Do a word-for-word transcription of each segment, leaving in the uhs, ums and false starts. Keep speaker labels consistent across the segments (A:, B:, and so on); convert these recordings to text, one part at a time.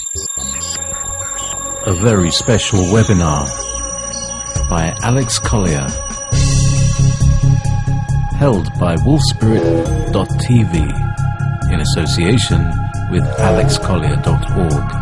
A: A very special webinar by Alex Collier, held by wolf spirit dot t v in association with alex collier dot org.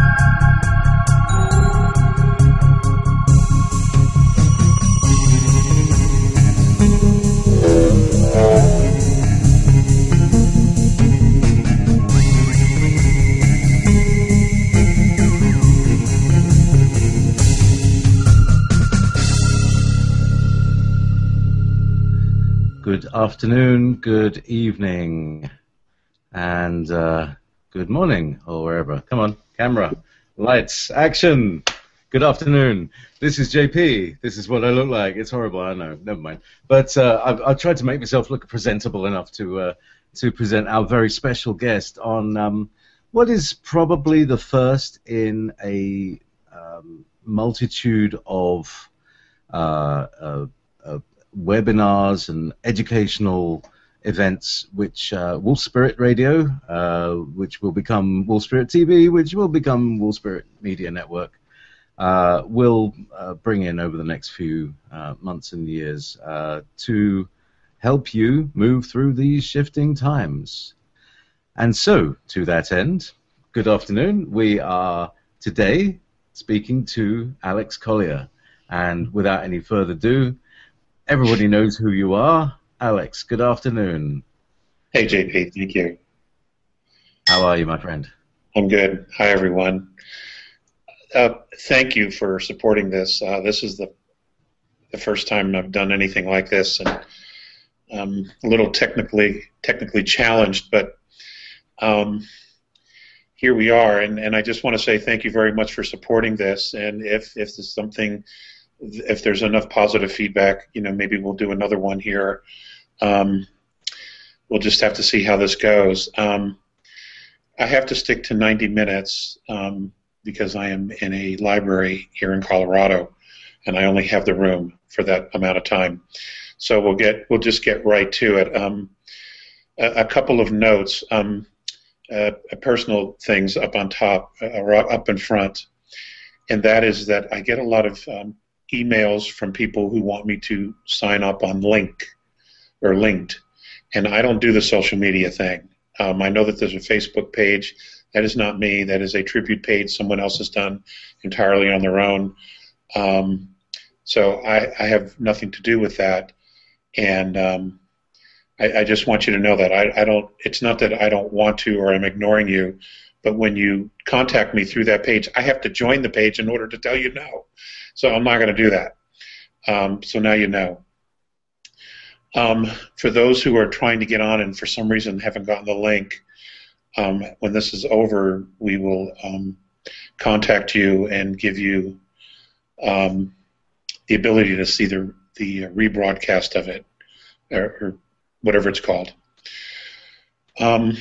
A: Good afternoon, good evening, and uh, good morning, or wherever. Come on, camera, lights, action. Good afternoon. This is J P. This is what I look like. It's horrible, I know. Never mind. But uh, I've, I've tried to make myself look presentable enough to uh, to present our very special guest on um, what is probably the first in a um, multitude of uh, uh, uh, webinars and educational events, which uh, Wolf Spirit Radio, uh, which will become Wolf Spirit T V, which will become Wolf Spirit Media Network, uh, will uh, bring in over the next few uh, months and years uh, to help you move through these shifting times. And so, to that end, good afternoon. We are today speaking to Alex Collier. And without any further ado, everybody knows who you are. Alex, good afternoon.
B: Hey, J P, thank you.
A: How are you, my friend?
B: I'm good. Hi, everyone. Uh, thank you for supporting this. Uh, this is the the first time I've done anything like this, and I'm a little technically technically challenged, but um, here we are. And, and I just want to say thank you very much for supporting this. And if if there's something, if there's enough positive feedback, you know, maybe we'll do another one here. Um, we'll just have to see how this goes. Um, I have to stick to ninety minutes um, because I am in a library here in Colorado, and I only have the room for that amount of time. So we'll get we'll just get right to it. Um, a, a couple of notes, um, uh, personal things up on top, uh, up in front, and that is that I get a lot of um, emails from people who want me to sign up on Link or Linked, and I don't do the social media thing. Um, I know that there's a Facebook page. That is not me. That is a tribute page someone else has done entirely on their own. Um, so I, I have nothing to do with that, and um, I, I just want you to know that I, I don't. It's not that I don't want to or I'm ignoring you, but when you contact me through that page, I have to join the page in order to tell you no. So I'm not going to do that. Um, so now you know. Um, for those who are trying to get on and for some reason haven't gotten the link, um, when this is over, we will um, contact you and give you um, the ability to see the, the rebroadcast of it, or, or whatever it's called. Um,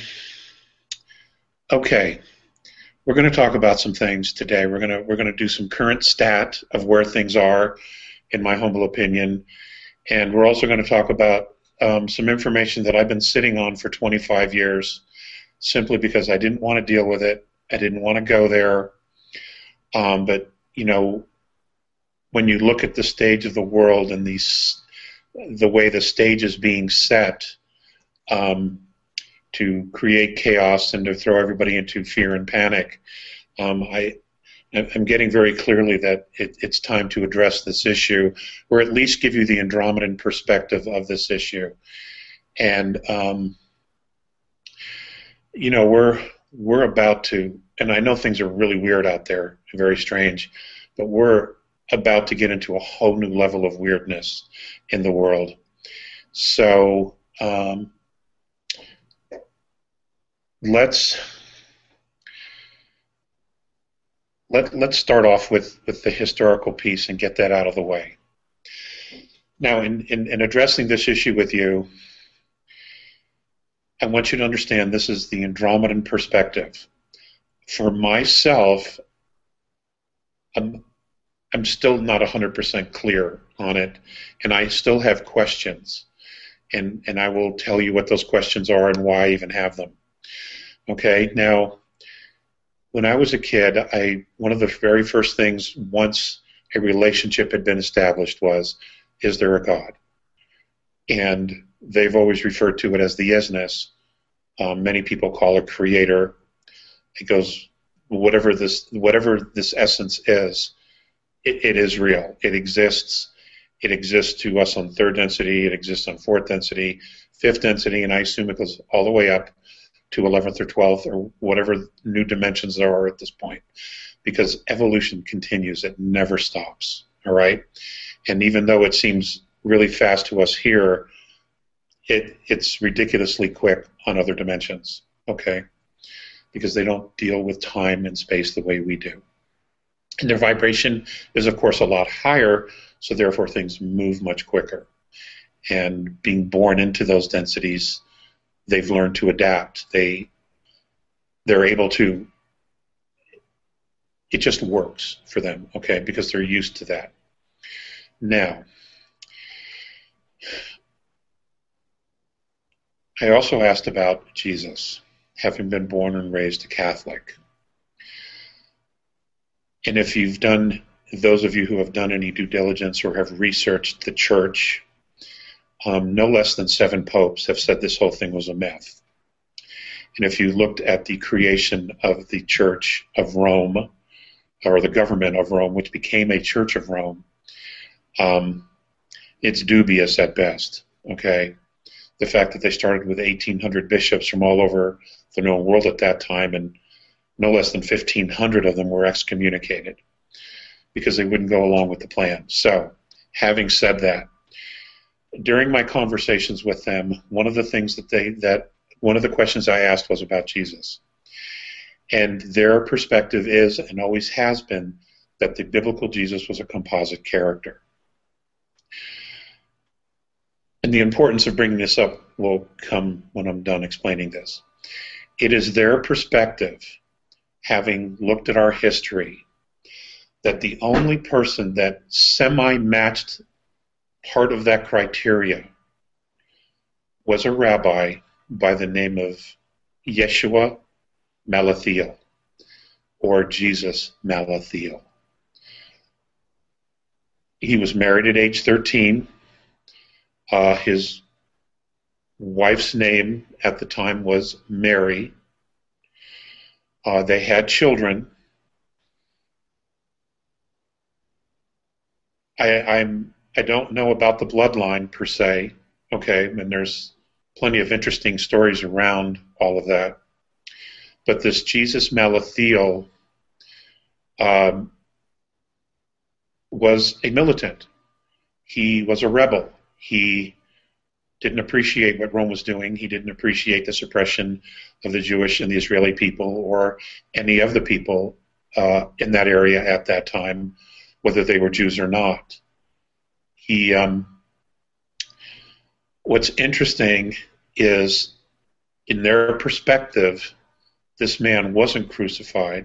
B: okay. We're going to talk about some things today. We're going to we're going to do some current stat of where things are, in my humble opinion, and we're also going to talk about um, some information that I've been sitting on for twenty-five years, simply because I didn't want to deal with it. I didn't want to go there. Um, but you know, when you look at the stage of the world and these, the way the stage is being set. Um, to create chaos and to throw everybody into fear and panic. Um, I, I'm getting very clearly that it, it's time to address this issue, or at least give you the Andromedan perspective of this issue. And, um, you know, we're, we're about to, and I know things are really weird out there, very strange, but we're about to get into a whole new level of weirdness in the world. So, um, Let's let let's start off with, with the historical piece and get that out of the way. Now, in, in, in addressing this issue with you, I want you to understand this is the Andromedan perspective. For myself, I'm I'm still not one hundred percent clear on it, and I still have questions, and and I will tell you what those questions are and why I even have them. Okay, now, when I was a kid, I one of the very first things once a relationship had been established was, is there a God? And they've always referred to it as the isness. Um, many people call it creator. It goes, whatever this whatever this essence is, it, it is real. It exists. It exists to us on third density. It exists on fourth density, fifth density, and I assume it goes all the way up to eleventh or twelfth or whatever new dimensions there are at this point, because evolution continues. It never stops, all right? And even though it seems really fast to us here, it, it's ridiculously quick on other dimensions, okay? Because they don't deal with time and space the way we do. And their vibration is, of course, a lot higher, so therefore things move much quicker. And being born into those densities, they've learned to adapt. They, they're able to, it just works for them, okay, because they're used to that. Now, I also asked about Jesus, having been born and raised a Catholic. And if you've done, those of you who have done any due diligence or have researched the church, um, no less than seven popes have said this whole thing was a myth. And if you looked at the creation of the Church of Rome, or the government of Rome, which became a Church of Rome, um, it's dubious at best, okay? The fact that they started with eighteen hundred bishops from all over the known world at that time, and no less than fifteen hundred of them were excommunicated because they wouldn't go along with the plan. So, having said that, during my conversations with them, one of the things that they, that one of the questions I asked was about Jesus. And their perspective is, and always has been, that the biblical Jesus was a composite character. And the importance of bringing this up will come when I'm done explaining this. It is their perspective, having looked at our history, that the only person that semi-matched part of that criteria was a rabbi by the name of Yeshua Malathiel, or Jesus Malathiel. He was married at age thirteen. Uh, his wife's name at the time was Mary. Uh, they had children. I, I'm, I don't know about the bloodline per se, okay, and there's plenty of interesting stories around all of that. But this Jesus Malathiel um, was a militant. He was a rebel. He didn't appreciate what Rome was doing. He didn't appreciate the suppression of the Jewish and the Israeli people, or any of the people uh, in that area at that time, whether they were Jews or not. He, um, what's interesting is, in their perspective, this man wasn't crucified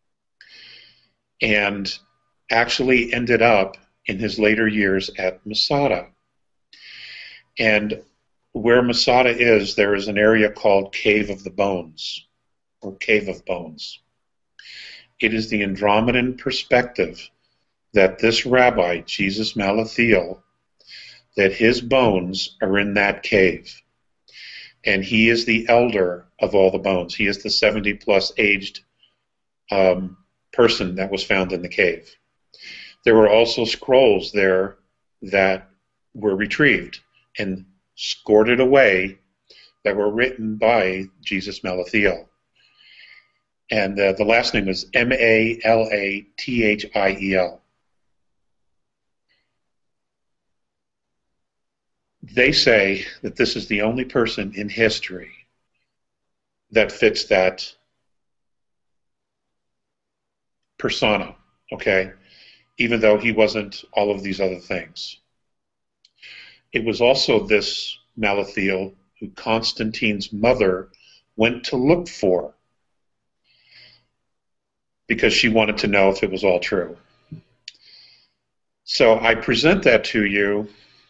B: and actually ended up in his later years at Masada. And where Masada is, there is an area called Cave of the Bones, or Cave of Bones. It is the Andromedan perspective that this rabbi, Jesus Malathiel, that his bones are in that cave. And he is the elder of all the bones. He is the seventy-plus aged um, person that was found in the cave. There were also scrolls there that were retrieved and scored away that were written by Jesus Malathiel. And uh, the last name is M A L A T H I E L. They say that this is the only person in history that fits that persona, okay? Even though he wasn't all of these other things. It was also this Malathiel who Constantine's mother went to look for because she wanted to know if it was all true. So I present that to you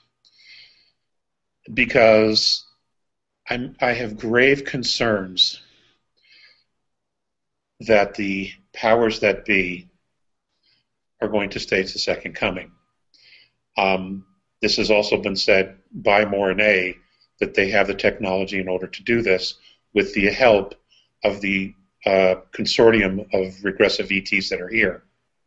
B: because I'm, I have grave concerns that the powers that be are going to stage the second coming. Um, this has also been said by Morine that they have the technology in order to do this with the help of the uh, consortium of regressive E Ts that are here.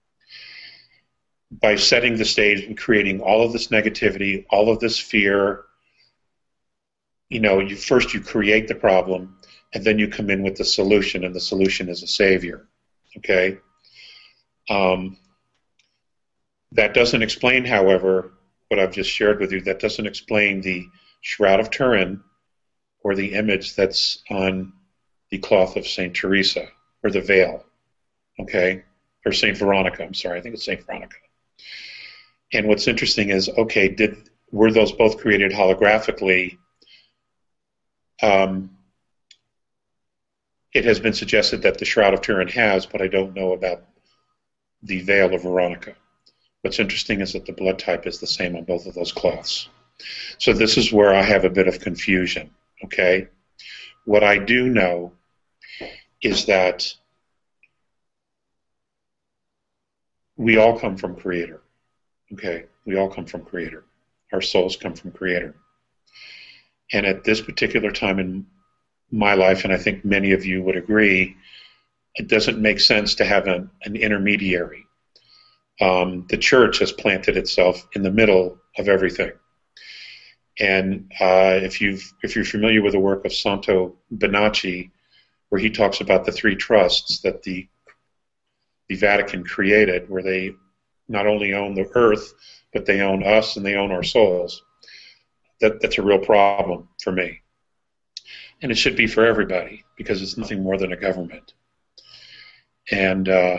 B: By setting the stage and creating all of this negativity, all of this fear, you know, you first you create the problem, and then you come in with the solution, and the solution is a savior. Okay? Um, that doesn't explain, however, what I've just shared with you. That doesn't explain the Shroud of Turin or the image that's on the cloth of Saint Teresa, or the veil. Okay? Or Saint Veronica, I'm sorry, I think it's Saint Veronica. And what's interesting is, okay, did were those both created holographically? Um, it has been suggested that the Shroud of Turin has, but I don't know about the veil of Veronica. What's interesting is that the blood type is the same on both of those cloths. So this is where I have a bit of confusion, okay? What I do know is that we all come from Creator. Okay, we all come from Creator. Our souls come from Creator. And at this particular time in my life, and I think many of you would agree, it doesn't make sense to have an, an intermediary. Um, the church has planted itself in the middle of everything. And uh, if you've if you're familiar with the work of Santo Bonacci, where he talks about the three trusts that the the Vatican created, where they not only own the earth, but they own us and they own our souls. That, that's a real problem for me. And it should be for everybody, because it's nothing more than a government. And uh,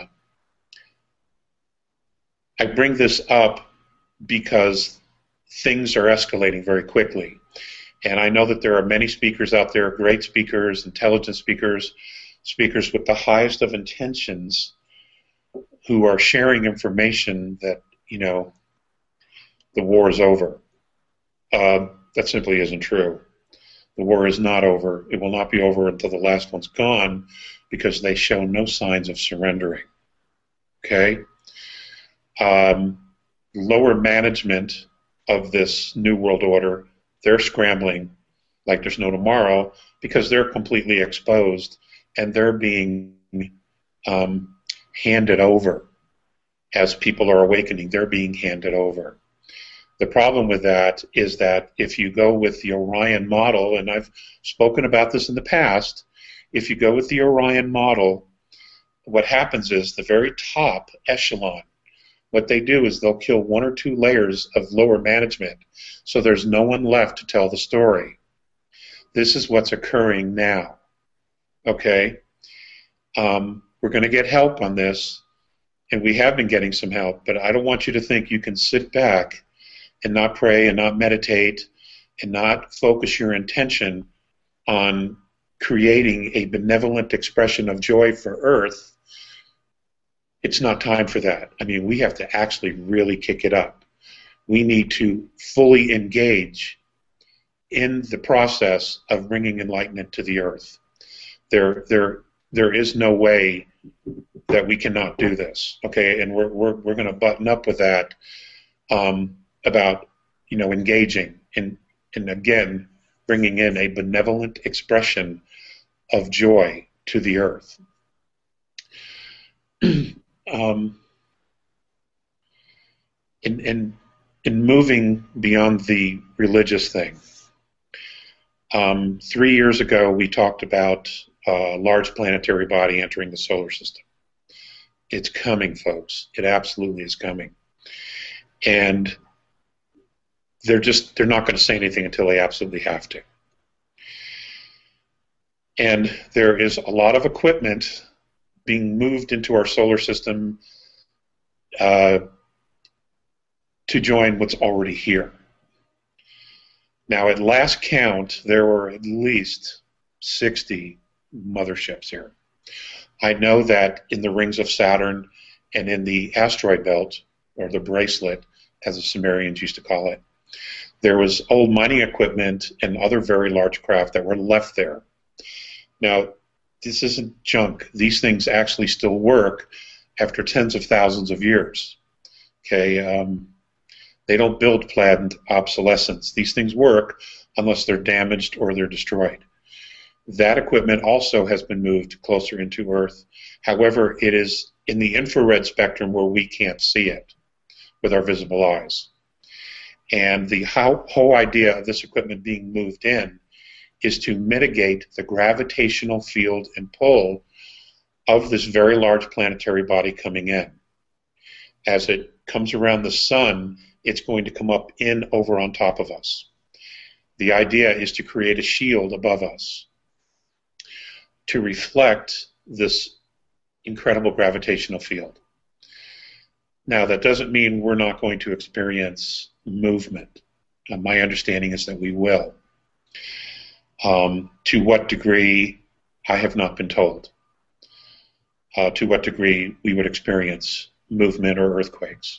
B: I bring this up because things are escalating very quickly. And I know that there are many speakers out there, great speakers, intelligent speakers, speakers with the highest of intentions, who are sharing information that, you know, the war is over. Uh, that simply isn't true. The war is not over. It will not be over until the last one's gone, because they show no signs of surrendering. Okay? Um, lower management of this New World Order, they're scrambling like there's no tomorrow, because they're completely exposed, and they're being um, handed over. As people are awakening, they're being handed over. The problem with that is that if you go with the Orion model, and I've spoken about this in the past, if you go with the Orion model, what happens is the very top echelon, what they do is they'll kill one or two layers of lower management, so there's no one left to tell the story. This is what's occurring now. Okay? Um, we're going to get help on this, and we have been getting some help, but I don't want you to think you can sit back and not pray and not meditate and not focus your intention on creating a benevolent expression of joy for Earth. It's not time for that. I mean, we have to actually really kick it up. We need to fully engage in the process of bringing enlightenment to the Earth. There, there, there is no way that we cannot do this, okay? And we're we're we're going to button up with that um, about you know engaging in and again bringing in a benevolent expression of joy to the Earth. um, in in in moving beyond the religious thing, um, three years ago we talked about a large planetary body entering the solar system. It's coming, folks. It absolutely is coming. And they're just, they're not going to say anything until they absolutely have to. And there is a lot of equipment being moved into our solar system uh, to join what's already here. Now, at last count, there were at least sixty motherships here. I know that in the rings of Saturn and in the asteroid belt, or the bracelet, as the Sumerians used to call it, there was old mining equipment and other very large craft that were left there. Now, this isn't junk. These things actually still work after tens of thousands of years. Okay, um, they don't build planned obsolescence. These things work unless they're damaged or they're destroyed. That equipment also has been moved closer into Earth. However, it is in the infrared spectrum where we can't see it with our visible eyes. And the how, whole idea of this equipment being moved in is to mitigate the gravitational field and pull of this very large planetary body coming in. As it comes around the sun, it's going to come up in over on top of us. The idea is to create a shield above us to reflect this incredible gravitational field. Now, that doesn't mean we're not going to experience movement. Uh, my understanding is that we will. Um, to what degree, I have not been told. Uh, to what degree we would experience movement or earthquakes.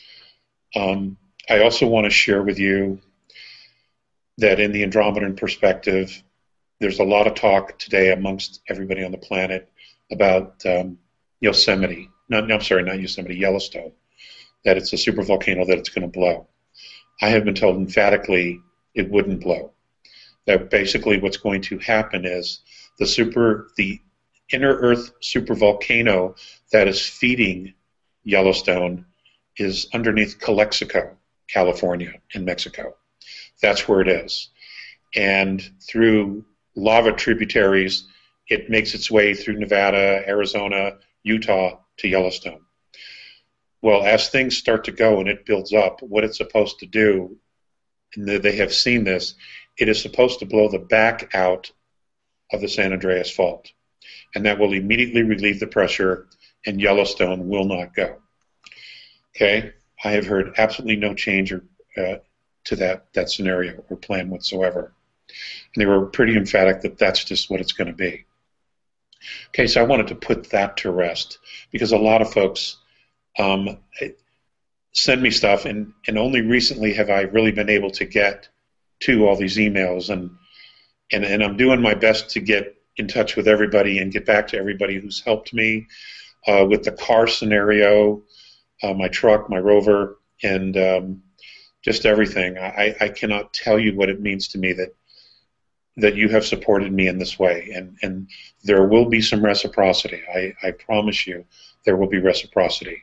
B: Um, I also want to share with you that in the Andromedan perspective, there's a lot of talk today amongst everybody on the planet about um, Yosemite. Not, no, I'm sorry, not Yosemite, Yellowstone. That it's a supervolcano, that it's going to blow. I have been told emphatically it wouldn't blow. That basically what's going to happen is the super, the inner Earth supervolcano that is feeding Yellowstone is underneath Calexico, California, in Mexico. That's where it is. And through lava tributaries, it makes its way through Nevada, Arizona, Utah to Yellowstone. Well, as things start to go and it builds up, what it's supposed to do, and they have seen this, it is supposed to blow the back out of the San Andreas Fault. And that will immediately relieve the pressure, and Yellowstone will not go. Okay? I have heard absolutely no change or, uh, to that, that scenario or plan whatsoever. And they were pretty emphatic that that's just what it's going to be. Okay, so I wanted to put that to rest because a lot of folks um, send me stuff, and, and only recently have I really been able to get to all these emails, and, and, and I'm doing my best to get in touch with everybody and get back to everybody who's helped me uh, with the car scenario, uh, my truck, my Rover, and um, just everything. I, I cannot tell you what it means to me that that you have supported me in this way, and, and there will be some reciprocity. I, I promise you there will be reciprocity.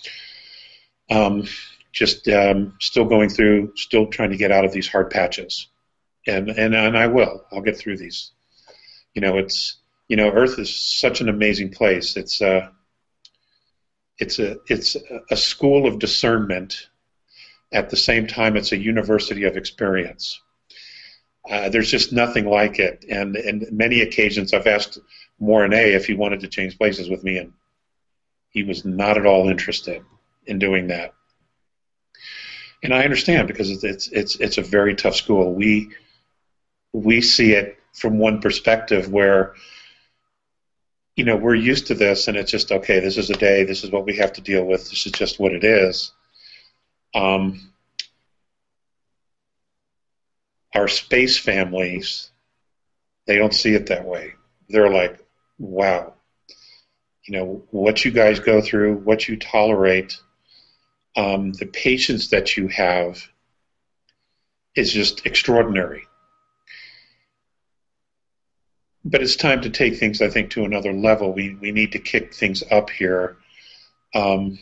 B: Um, just um, still going through, still trying to get out of these hard patches, and, and, and I will. I'll get through these. You know, it's, you know, Earth is such an amazing place. It's a, it's a, it's a school of discernment. At the same time, it's a university of experience. Uh, there's just nothing like it. And in many occasions, I've asked Mornay if he wanted to change places with me, and he was not at all interested in doing that. And I understand, because it's it's it's, it's a very tough school. We we see it from one perspective where, you know, we're used to this, and it's just, okay, this is a day, this is what we have to deal with, this is just what it is. Um, our space families, they don't see it that way. They're like, wow, you know, what you guys go through, what you tolerate, um, the patience that you have is just extraordinary. But it's time to take things, I think, to another level. We we need to kick things up here. Um,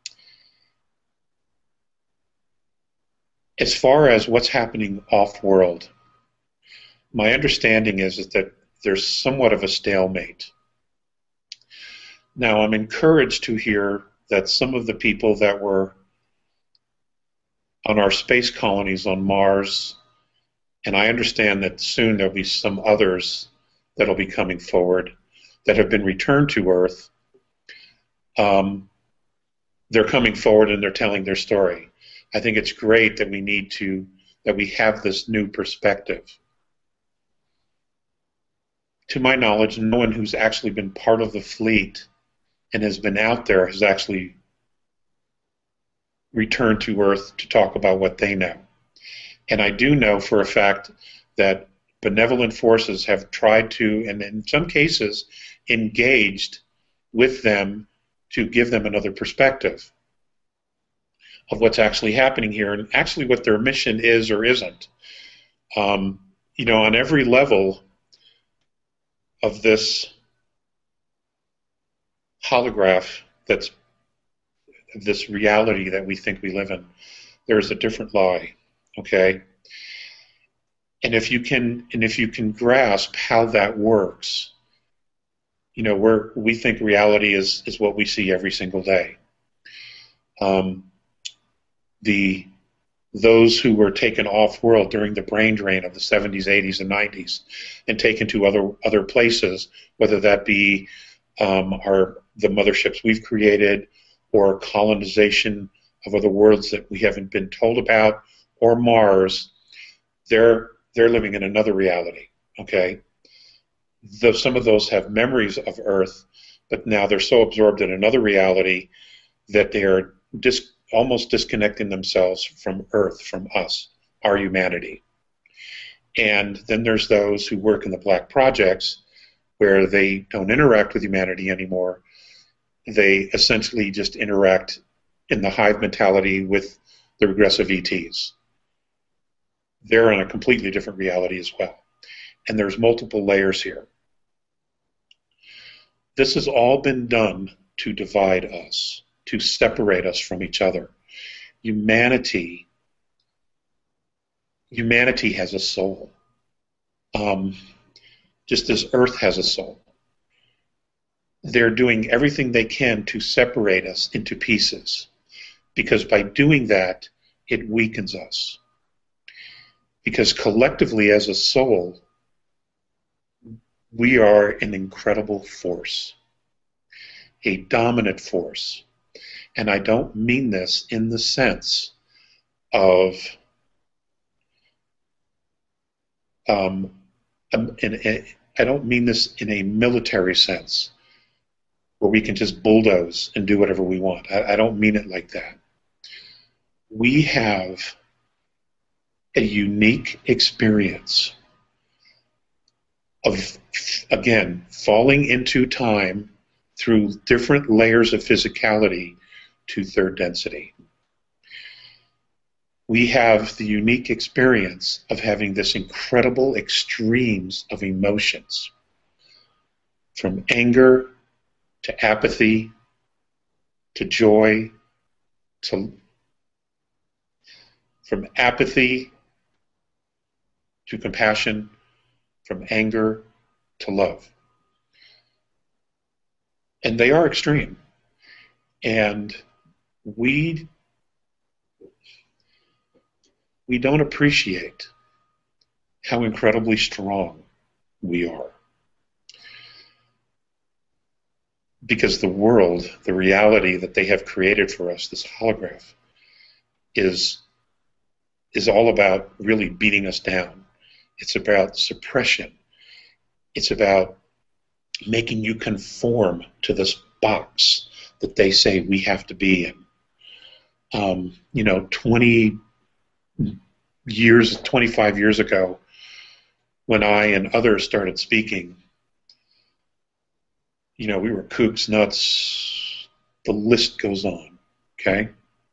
B: as far as what's happening off-world, my understanding is, is that there's somewhat of a stalemate. Now, I'm encouraged to hear that some of the people that were on our space colonies on Mars, and I understand that soon there'll be some others that'll be coming forward that have been returned to Earth. Um, they're coming forward and they're telling their story. I think it's great that we need to, that we have this new perspective. To my knowledge, no one who's actually been part of the fleet and has been out there has actually returned to Earth to talk about what they know. And I do know for a fact that benevolent forces have tried to, and in some cases, engaged with them to give them another perspective of what's actually happening here and actually what their mission is or isn't. Um, you know, on every level of this holograph, that's this reality that we think we live in, there is a different lie, okay? And if you can, and if you can grasp how that works, you know, we're, we think reality is, is what we see every single day. Um, the those who were taken off world during the brain drain of the seventies, eighties, and nineties, and taken to other other places, whether that be um, our the motherships we've created, or colonization of other worlds that we haven't been told about, or Mars, they're they're living in another reality. Okay, though some of those have memories of Earth, but now they're so absorbed in another reality that they are dis- almost disconnecting themselves from Earth, from us, our humanity. And then there's those who work in the black projects where they don't interact with humanity anymore. They essentially just interact in the hive mentality with the regressive E Ts. They're in a completely different reality as well. And there's multiple layers here. This has all been done to divide us, to separate us from each other. Humanity, humanity has a soul. Um, just as Earth has a soul. They're doing everything they can to separate us into pieces, because by doing that, it weakens us. Because collectively as a soul, we are an incredible force, a dominant force. And I don't mean this in the sense of um, in, in, I don't mean this in a military sense where we can just bulldoze and do whatever we want. I, I don't mean it like that. We have a unique experience of, again, falling into time through different layers of physicality to third density. We have the unique experience of having this incredible extremes of emotions, from anger to apathy to joy, to from apathy to compassion, from anger to love. And they are extreme. And we we don't appreciate how incredibly strong we are. Because the world, the reality that they have created for us, this holograph, is, is all about really beating us down. It's about suppression. It's about making you conform to this box that they say we have to be in. Um, you know, twenty years, twenty-five years ago, when I and others started speaking, you know, we were kooks, nuts, the list goes on, okay?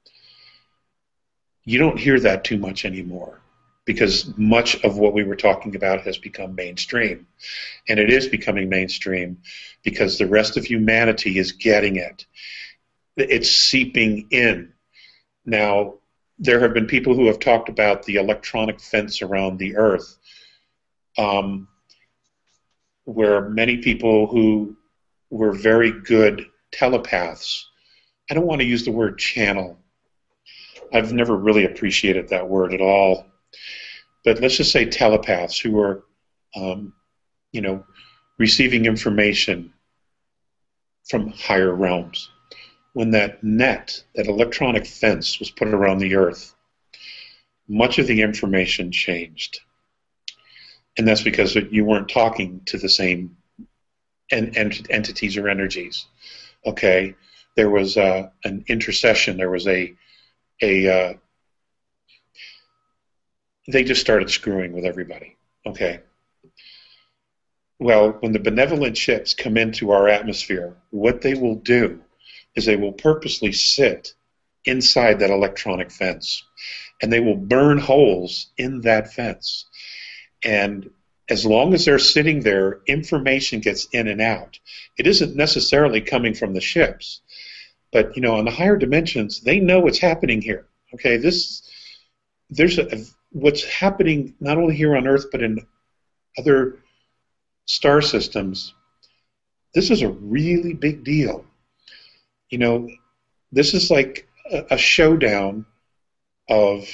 B: You don't hear that too much anymore because much of what we were talking about has become mainstream. And it is becoming mainstream because the rest of humanity is getting it. It's seeping in. Now, there have been people who have talked about the electronic fence around the Earth, um, where many people who were very good telepaths, I don't want to use the word channel. I've never really appreciated that word at all. But let's just say telepaths who were, um, you know, receiving information from higher realms. When that net, that electronic fence was put around the Earth, much of the information changed. And that's because you weren't talking to the same en- ent- entities or energies. Okay? There was uh, an intercession. There was a, a uh, they just started screwing with everybody. Okay? Well, when the benevolent ships come into our atmosphere, what they will do is they will purposely sit inside that electronic fence, and they will burn holes in that fence. And as long as they're sitting there, information gets in and out. It isn't necessarily coming from the ships, but you know, on the higher dimensions, they know what's happening here. Okay, this there's a, what's happening not only here on Earth but in other star systems. This is a really big deal. You know, this is like a, a showdown of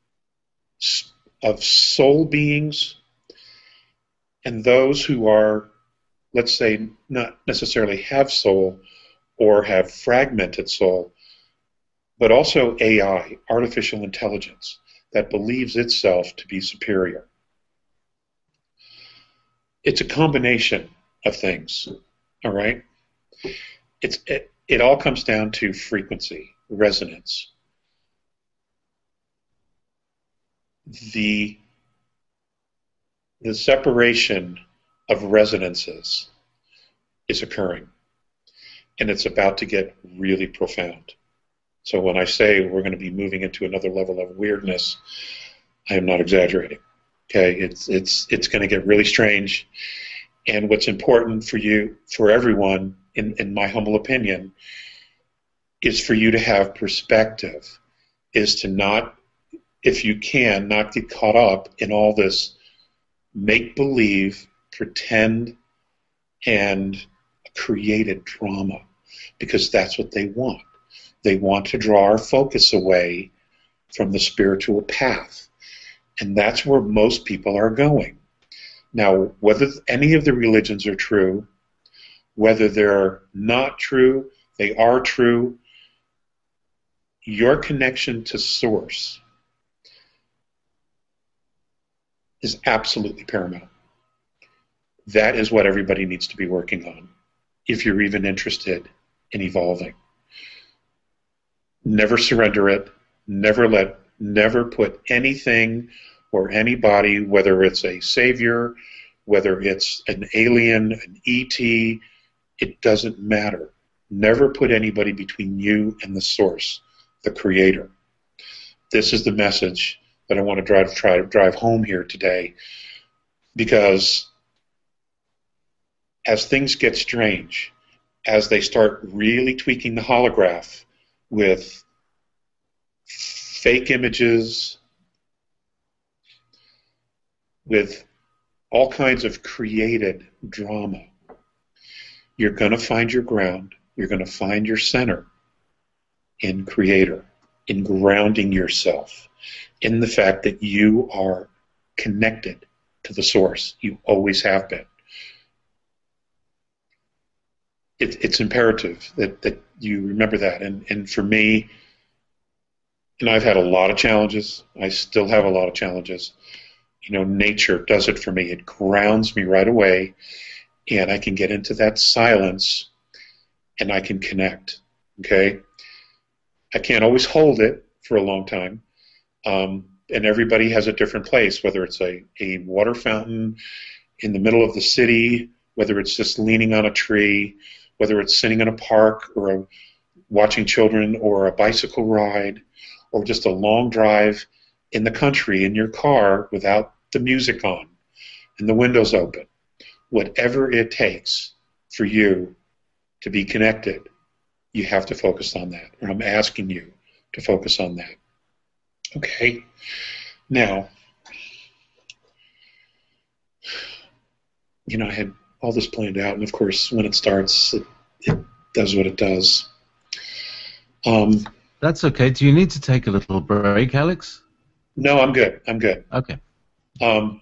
B: of soul beings and those who are, let's say, not necessarily have soul or have fragmented soul, but also A I, artificial intelligence, that believes itself to be superior. It's a combination of things, all right? It's, it, it all comes down to frequency, resonance. The, the separation of resonances is occurring, and it's about to get really profound. So when I say we're going to be moving into another level of weirdness, I am not exaggerating. Okay, it's it's it's going to get really strange, and what's important for you, for everyone, in in my humble opinion, is for you to have perspective, is to not, if you can, not get caught up in all this make-believe, pretend, and created drama, because that's what they want. They want to draw our focus away from the spiritual path. And that's where most people are going. Now, whether any of the religions are true, whether they're not true, they are true, your connection to Source is absolutely paramount. That is what everybody needs to be working on, if you're even interested in evolving. Never surrender it. Never let, never put anything or anybody, whether it's a savior, whether it's an alien, an E T, it doesn't matter. Never put anybody between you and the Source, the Creator. This is the message that I want to drive, try to drive home here today, because as things get strange, as they start really tweaking the holograph with fake images, with all kinds of created drama, you're going to find your ground, you're going to find your center in Creator, in grounding yourself, in the fact that you are connected to the Source. You always have been. It, it's imperative that, that you remember that. And, and for me, and I've had a lot of challenges. I still have a lot of challenges. You know, nature does it for me. It grounds me right away, and I can get into that silence, and I can connect. Okay? I can't always hold it for a long time, um, and everybody has a different place, whether it's a, a water fountain in the middle of the city, whether it's just leaning on a tree, whether it's sitting in a park or a, watching children, or a bicycle ride, or just a long drive in the country in your car without the music on and the windows open. Whatever it takes for you to be connected, you have to focus on that. Or I'm asking you to focus on that. Okay? Now, you know, I had all this planned out, and of course, when it starts, it, it does what it does. Um,
A: That's okay. Do you need to take a little break, Alex?
B: No, I'm good. I'm good.
A: Okay.
B: Um,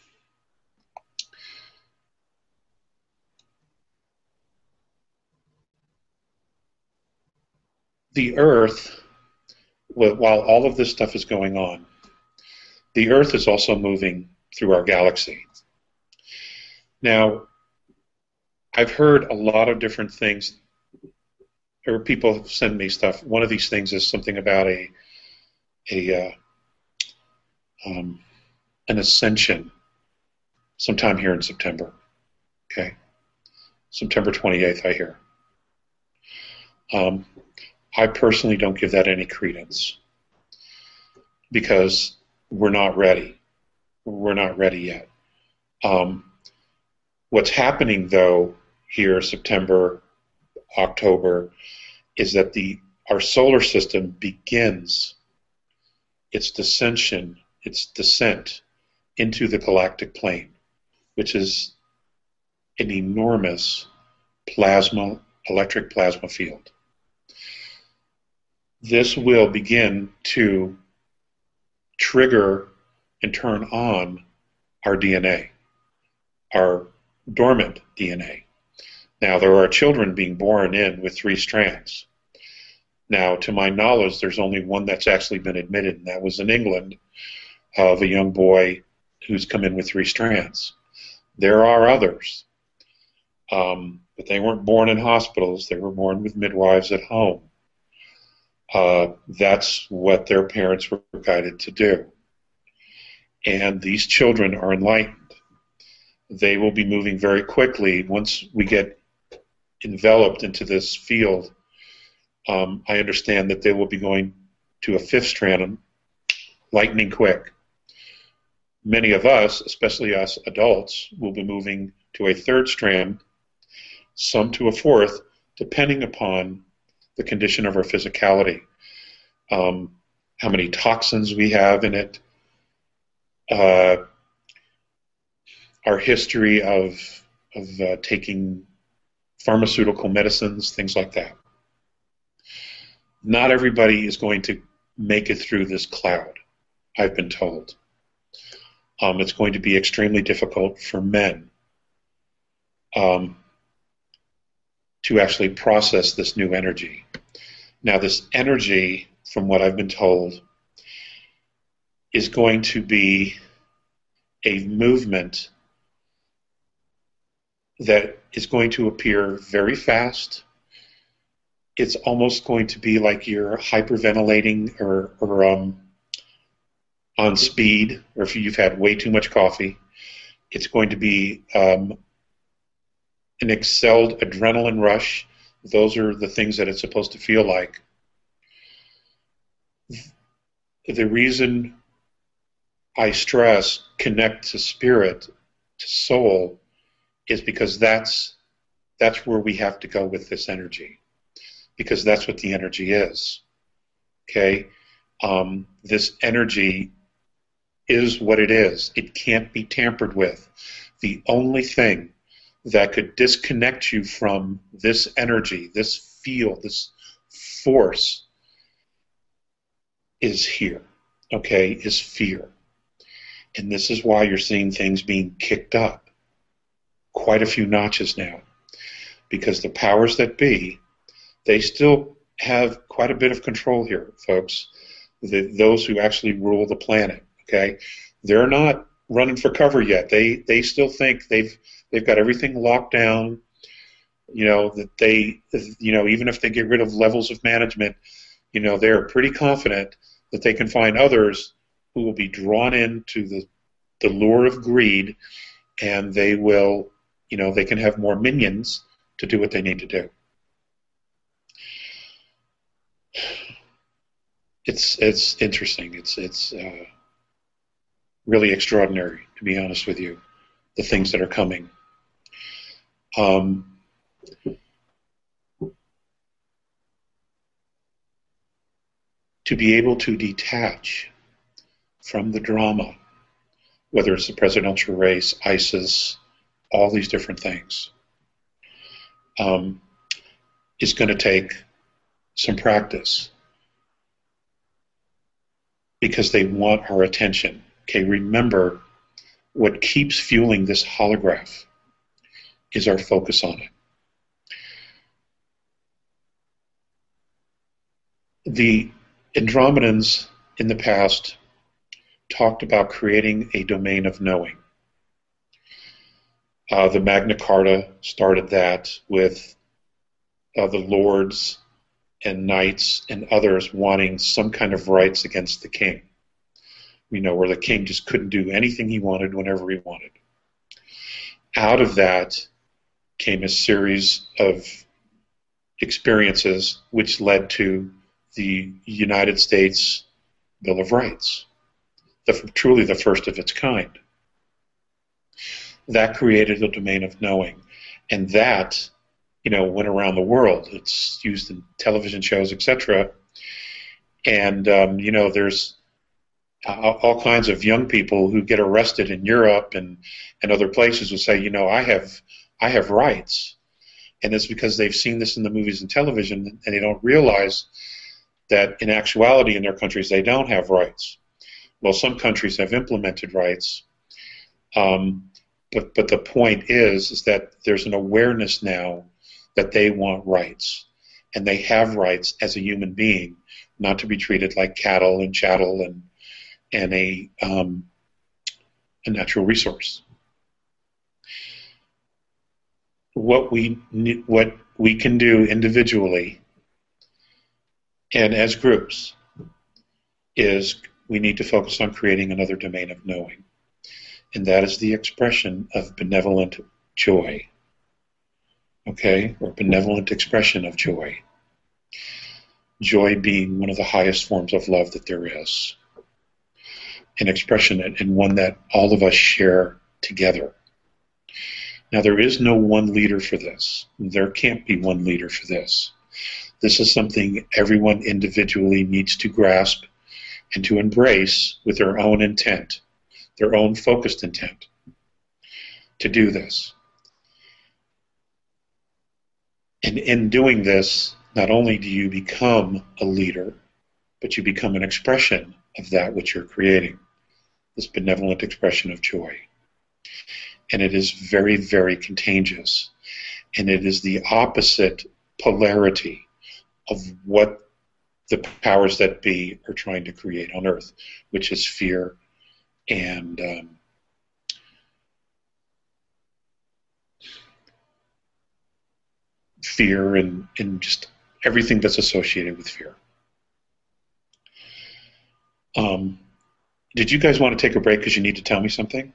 B: the Earth, while all of this stuff is going on, the Earth is also moving through our galaxy. Now, I've heard a lot of different things, or people send me stuff. One of these things is something about a a uh, um, an ascension sometime here in September. Okay, September twenty-eighth, I hear. Um, I personally don't give that any credence because we're not ready. We're not ready yet. Um, what's happening, though, here, September, October, is that the our solar system begins its descension, its descent into the galactic plane, which is an enormous plasma, electric plasma field. This will begin to trigger and turn on our D N A, our dormant D N A. Now, there are children being born in with three strands. Now, to my knowledge, there's only one that's actually been admitted, and that was in England, of a young boy who's come in with three strands. There are others, um, but they weren't born in hospitals. They were born with midwives at home. Uh, that's what their parents were guided to do. And these children are enlightened. They will be moving very quickly once we get enveloped into this field. Um, I understand that they will be going to a fifth strand, lightning quick. Many of us, especially us adults, will be moving to a third strand, some to a fourth, depending upon the condition of our physicality, um, how many toxins we have in it, uh, our history of, of uh, taking pharmaceutical medicines, things like that. Not everybody is going to make it through this cloud, I've been told. Um, it's going to be extremely difficult for men um, to actually process this new energy. Now, this energy, from what I've been told, is going to be a movement that is going to appear very fast. It's almost going to be like you're hyperventilating or, or um, on speed, or if you've had way too much coffee. It's going to be um, an excelled adrenaline rush. Those are the things that it's supposed to feel like. The reason I stress connect to spirit, to soul, is because that's that's where we have to go with this energy, because that's what the energy is. Okay, um, this energy is what it is. It can't be tampered with. The only thing that could disconnect you from this energy, this field, this force, is here. Okay, is fear. And this is why you're seeing things being kicked up quite a few notches now, because the powers that be, they still have quite a bit of control here, folks. The, those who actually rule the planet, okay? They're not running for cover yet. They they still think they've they've got everything locked down. You know, that they, you know, even if they get rid of levels of management, you know, they're pretty confident that they can find others who will be drawn into the the lure of greed, and they will, you know, they can have more minions to do what they need to do. It's it's interesting. It's it's uh, really extraordinary, to be honest with you, the things that are coming. Um, to be able to detach from the drama, whether it's the presidential race, ISIS, all these different things, um, is going to take some practice, because they want our attention. Okay, remember, what keeps fueling this holograph is our focus on it. The Andromedans in the past talked about creating a domain of knowing. Uh, the Magna Carta started that with uh, the lords and knights and others wanting some kind of rights against the king. You know, where the king just couldn't do anything he wanted whenever he wanted. out of that came a series of experiences which led to the United States Bill of Rights, the, truly the first of its kind. That created a domain of knowing, and that, you know, went around the world. It's used in television shows, et cetera. And um, you know, there's uh, all kinds of young people who get arrested in Europe and, and other places who say, you know, I have I have rights, and it's because they've seen this in the movies and television, and they don't realize that in actuality in their countries they don't have rights. Well, some countries have implemented rights, um, but but the point is is that there's an awareness now that they want rights, and they have rights as a human being, not to be treated like cattle and chattel and and a um, a natural resource. What we what we can do individually and as groups is we need to focus on creating another domain of knowing, and that is the expression of benevolent joy. Okay, or benevolent expression of joy. Joy being one of the highest forms of love that there is. An expression and one that all of us share together. Now, there is no one leader for this. There can't be one leader for this. This is something everyone individually needs to grasp and to embrace with their own intent, their own focused intent to do this. And in doing this, not only do you become a leader, but you become an expression of that which you're creating, this benevolent expression of joy. And it is very, very contagious. And it is the opposite polarity of what the powers that be are trying to create on earth, which is fear and um, fear and, and just everything that's associated with fear. Um, did you guys want to take a break because you need to tell me something?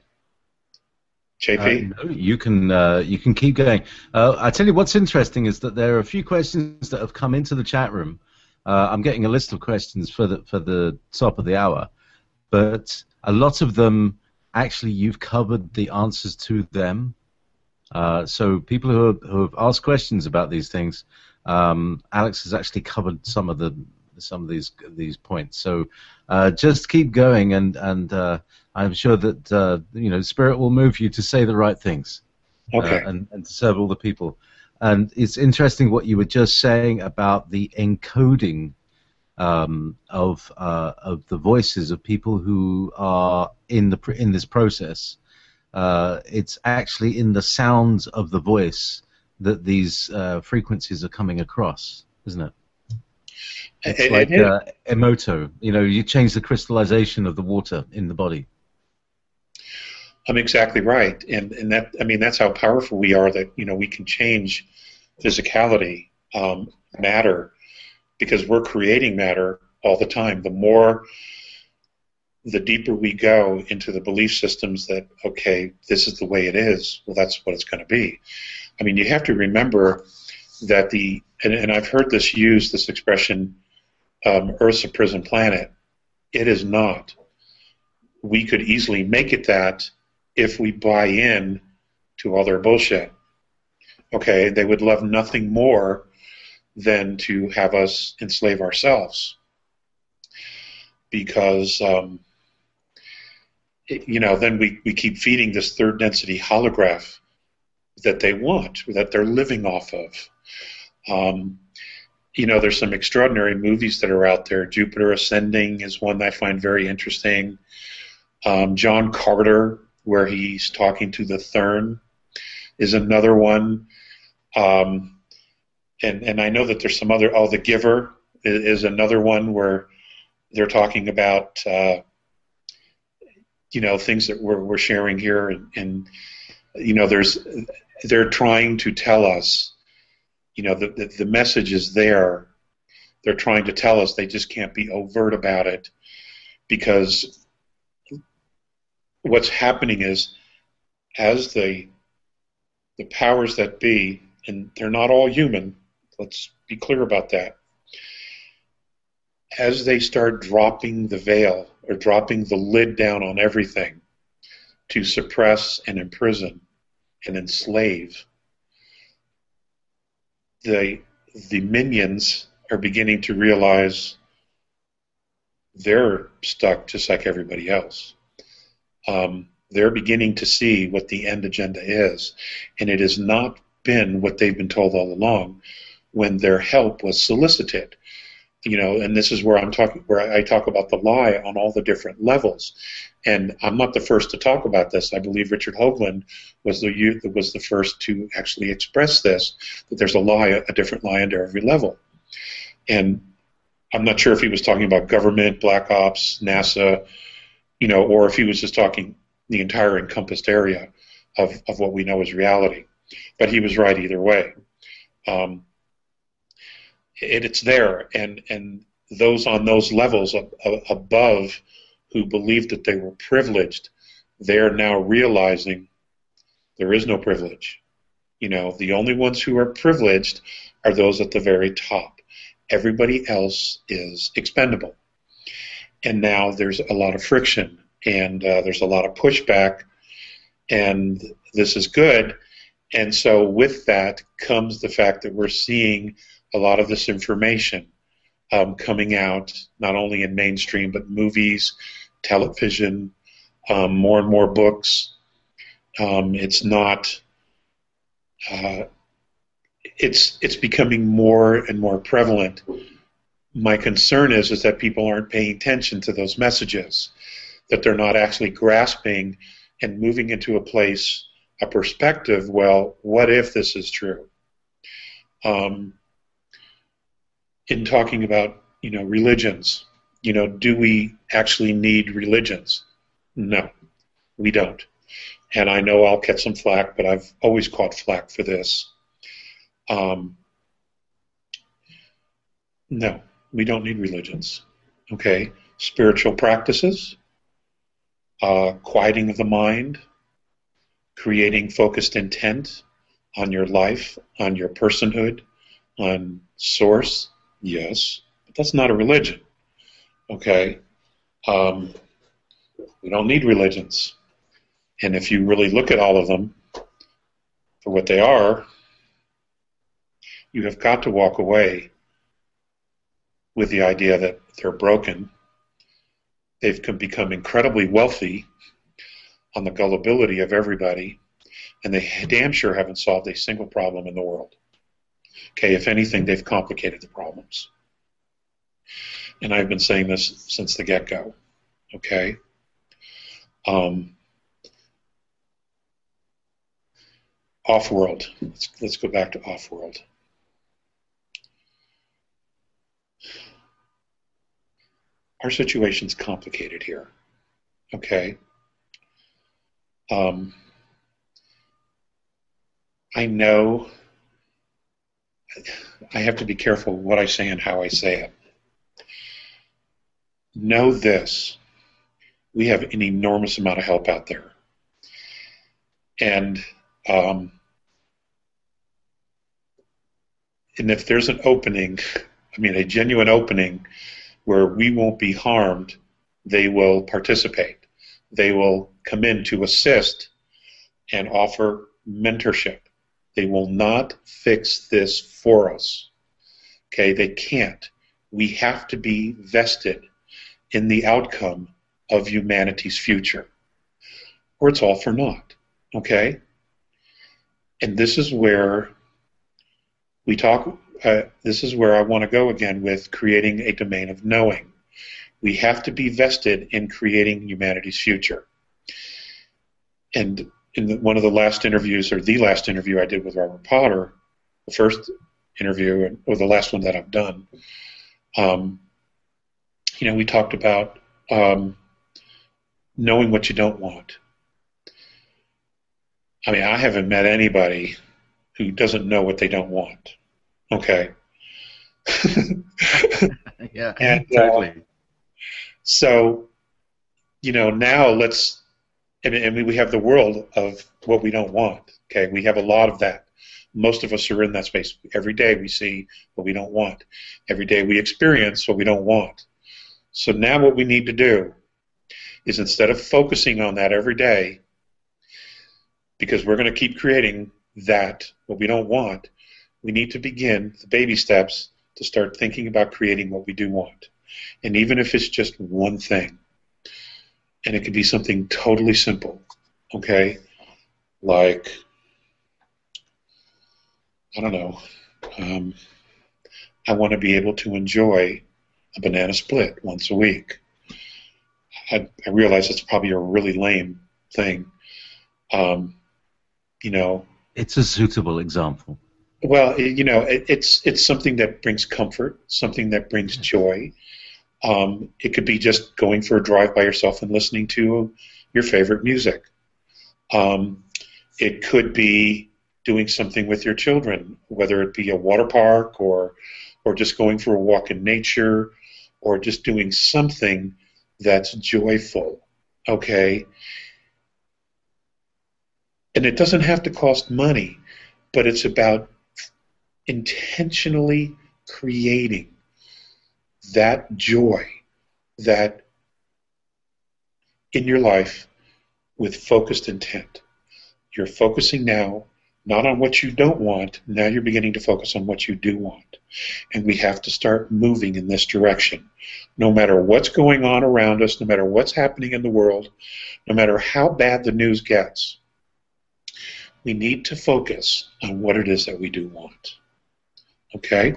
B: J P?
A: Uh, no, you can uh, you can keep going. Uh, I tell you what's interesting is that there are a few questions that have come into the chat room. Uh, I'm getting a list of questions for the for the top of the hour, but a lot of them actually you've covered the answers to them. Uh, so people who have, who have asked questions about these things, um, Alex has actually covered some of the some of these these points. So uh, just keep going, and and uh, I'm sure that uh, you know Spirit will move you to say the right things,
B: okay,
A: uh, and and to serve all the people. And it's interesting what you were just saying about the encoding um, of uh, of the voices of people who are in the in this process. Uh, it's actually in the sounds of the voice that these uh, frequencies are coming across, isn't it? It's
B: it,
A: like
B: it, it,
A: uh, emoto. You know, you change the crystallization of the water in the body.
B: I'm exactly right, and and that I mean that's how powerful we are. That you know we can change physicality, um, matter, because we're creating matter all the time. The more the deeper we go into the belief systems that, okay, this is the way it is, well, that's what it's going to be. I mean, you have to remember that the, and, and I've heard this used, this expression, um, Earth's a prison planet. It is not. We could easily make it that if we buy in to all their bullshit. Okay, they would love nothing more than to have us enslave ourselves. Because, um, you know, then we, we keep feeding this third density holograph that they want, that they're living off of. Um, you know, there's some extraordinary movies that are out there. Jupiter Ascending is one that I find very interesting. Um, John Carter, where he's talking to the Thurn, is another one. Um, and, and I know that there's some other, oh, The Giver is, is another one where they're talking about, uh, you know, things that we're, we're sharing here, and, and you know, there's, they're trying to tell us, you know, the, the the message is there. They're trying to tell us. They just can't be overt about it, because what's happening is, as the the powers that be, and they're not all human, let's be clear about that, as they start dropping the veil or dropping the lid down on everything to suppress and imprison and enslave, the, the minions are beginning to realize they're stuck just like everybody else. Um, they're beginning to see what the end agenda is, and it has not been what they've been told all along when their help was solicited. You know, and this is where I'm talking, where I talk about the lie on all the different levels. And I'm not the first to talk about this. I believe Richard Hoagland was the youth that was the first to actually express this, that there's a lie, a different lie under every level. And I'm not sure if he was talking about government, Black Ops, NASA, you know, or if he was just talking the entire encompassed area of, of what we know as reality. But he was right either way. Um, it, it's there, and, and those on those levels ab- ab- above who believed that they were privileged, they're now realizing there is no privilege. You know, the only ones who are privileged are those at the very top. Everybody else is expendable. And now there's a lot of friction, and uh, there's a lot of pushback, and this is good. And so with that comes the fact that we're seeing a lot of this information um, coming out, not only in mainstream, but movies, television, um, more and more books. Um, it's not, uh, it's it's becoming more and more prevalent. My concern is, is that people aren't paying attention to those messages, that they're not actually grasping and moving into a place, a perspective, well, what if this is true? Um, in talking about, you know, religions, you know, do we actually need religions? No, we don't. And I know I'll catch some flack, but I've always caught flack for this. Um, no, we don't need religions. Okay? Spiritual practices, uh, quieting of the mind, creating focused intent on your life, on your personhood, on source, yes, but that's not a religion. Okay? Um, we don't need religions. And if you really look at all of them for what they are, you have got to walk away with the idea that they're broken. They've become incredibly wealthy on the gullibility of everybody, and they damn sure haven't solved a single problem in the world. Okay, if anything, they've complicated the problems. And I've been saying this since the get-go. Okay? Um, Off-world. Let's, let's go back to off-world. Our situation's complicated here. Okay? Um, I know I have to be careful what I say and how I say it. Know this. We have an enormous amount of help out there. And Um, and if there's an opening, I mean a genuine opening, where we won't be harmed, they will participate. They will come in to assist and offer mentorship. They will not fix this for us. Okay, they can't. We have to be vested in the outcome of humanity's future, or it's all for naught. Okay? And this is where we talk, uh, this is where I want to go again with creating a domain of knowing. We have to be vested in creating humanity's future. And in the, one of the last interviews, or the last interview I did with Robert Potter, the first interview, or the last one that I've done, um, you know, we talked about um, knowing what you don't want. I mean, I haven't met anybody who doesn't know what they don't want. Okay.
A: Yeah,
B: and,
A: totally.
B: Uh, so, you know, now let's, and, and we have the world of what we don't want. Okay, we have a lot of that. Most of us are in that space. Every day we see what we don't want. Every day we experience what we don't want. So now what we need to do is, instead of focusing on that every day, because we're going to keep creating that, what we don't want, we need to begin the baby steps to start thinking about creating what we do want. And even if it's just one thing, and it could be something totally simple, okay? Like, I don't know, um, I want to be able to enjoy a banana split once a week. I, I realize it's probably a really lame thing. Um, you know,
A: it's a suitable example.
B: Well, it, you know, it, it's it's something that brings comfort, something that brings joy. Um, it could be just going for a drive by yourself and listening to your favorite music. Um, it could be doing something with your children, whether it be a water park or or just going for a walk in nature, or just doing something that's joyful, okay? And it doesn't have to cost money, but it's about intentionally creating that joy, that in your life with focused intent. You're focusing now not on what you don't want, now you're beginning to focus on what you do want. And we have to start moving in this direction. No matter what's going on around us, no matter what's happening in the world, no matter how bad the news gets, we need to focus on what it is that we do want. Okay?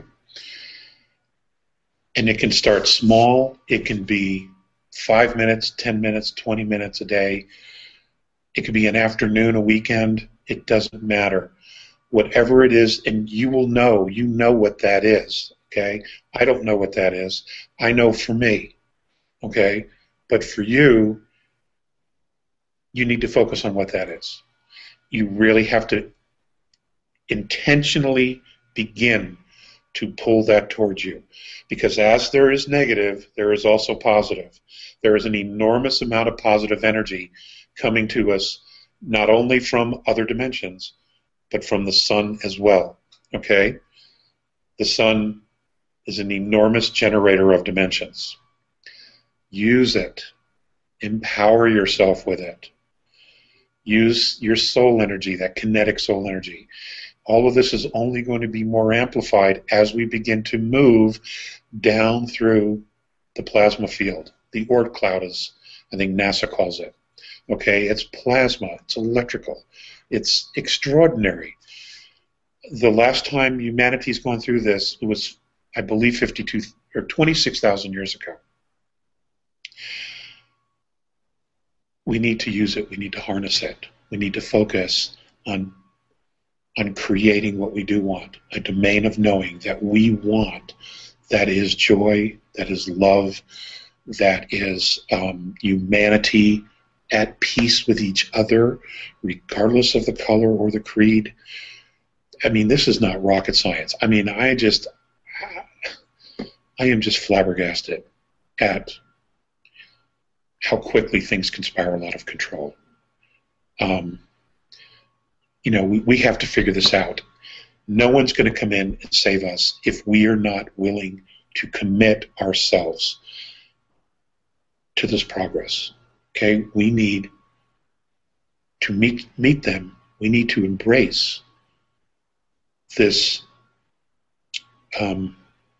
B: And it can start small. It can be five minutes, ten minutes, twenty minutes a day. It could be an afternoon, a weekend. It doesn't matter. Whatever it is, and you will know, you know what that is, okay? I don't know what that is. I know for me, okay? But for you, you need to focus on what that is. You really have to intentionally begin to pull that towards you. Because as there is negative, there is also positive. There is an enormous amount of positive energy coming to us, not only from other dimensions, but from the sun as well, okay? The sun is an enormous generator of dimensions. Use it. Empower yourself with it. Use your soul energy, that kinetic soul energy. All of this is only going to be more amplified as we begin to move down through the plasma field. The Oort cloud, as I think NASA calls it. Okay, it's plasma, it's electrical, it's extraordinary. The last time humanity's gone through this, it was, I believe, fifty-two or twenty-six thousand years ago. We need to use it, we need to harness it, we need to focus on, on creating what we do want, a domain of knowing that we want, that is joy, that is love, that is um, humanity, at peace with each other, regardless of the color or the creed. I mean, this is not rocket science. I mean, I just, I am just flabbergasted at how quickly things can spiral out of control. Um, you know, we, we have to figure this out. No one's going to come in and save us if we are not willing to commit ourselves to this progress. Okay, we need to meet meet them. We need to embrace this. Um,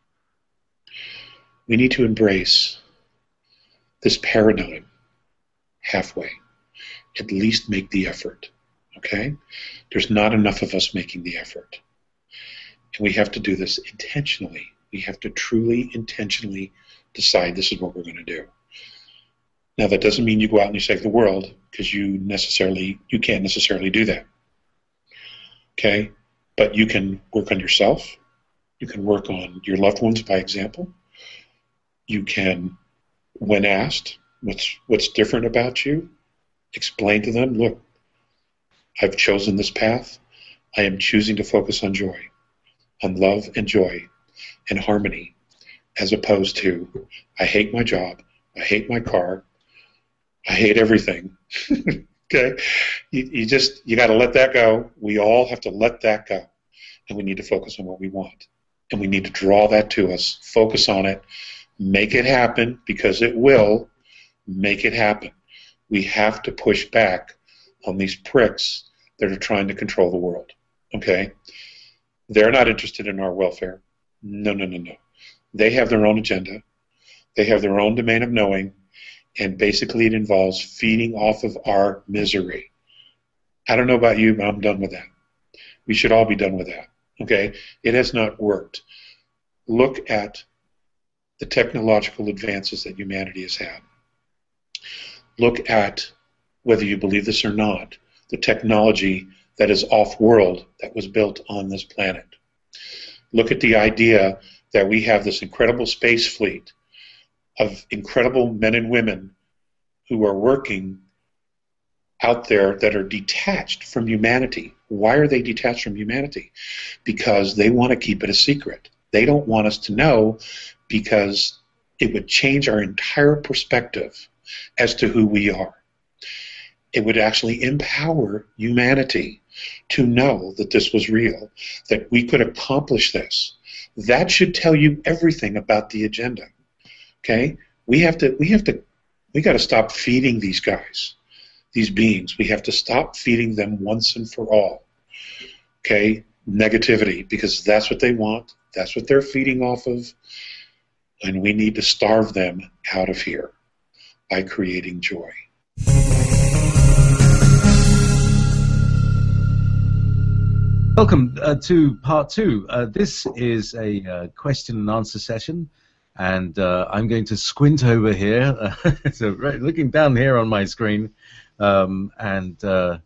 B: we need to embrace this paradigm halfway. At least make the effort. Okay, there's not enough of us making the effort, and we have to do this intentionally. We have to truly, intentionally decide this is what we're going to do. Now, that doesn't mean you go out and you save the world, because you necessarily you can't necessarily do that. Okay? But you can work on yourself. You can work on your loved ones by example. You can, when asked what's what's different about you, explain to them, look, I've chosen this path. I am choosing to focus on joy, on love and joy and harmony, as opposed to, I hate my job, I hate my car, I hate everything. Okay, you, you just you got to let that go. We all have to let that go, and we need to focus on what we want, and we need to draw that to us. Focus on it, make it happen, because it will. Make it happen. We have to push back on these pricks that are trying to control the world. Okay, they're not interested in our welfare. No, no, no, no. They have their own agenda. They have their own domain of knowing. And basically it involves feeding off of our misery. I don't know about you, but I'm done with that. We should all be done with that. Okay? It has not worked. Look at the technological advances that humanity has had. Look at, whether you believe this or not, the technology that is off-world that was built on this planet. Look at the idea that we have this incredible space fleet of incredible men and women who are working out there that are detached from humanity. Why are they detached from humanity? Because they want to keep it a secret. They don't want us to know, because it would change our entire perspective as to who we are. It would actually empower humanity to know that this was real, that we could accomplish this. That should tell you everything about the agenda. Okay, we have to, we have to, we got to stop feeding these guys, these beings. We have to stop feeding them once and for all. Okay, negativity, because that's what they want. That's what they're feeding off of, and we need to starve them out of here by creating joy.
A: Welcome uh, to part two. Uh, this is a uh, question and answer session. And uh, I'm going to squint over here, uh, so right, looking down here on my screen, um, and uh,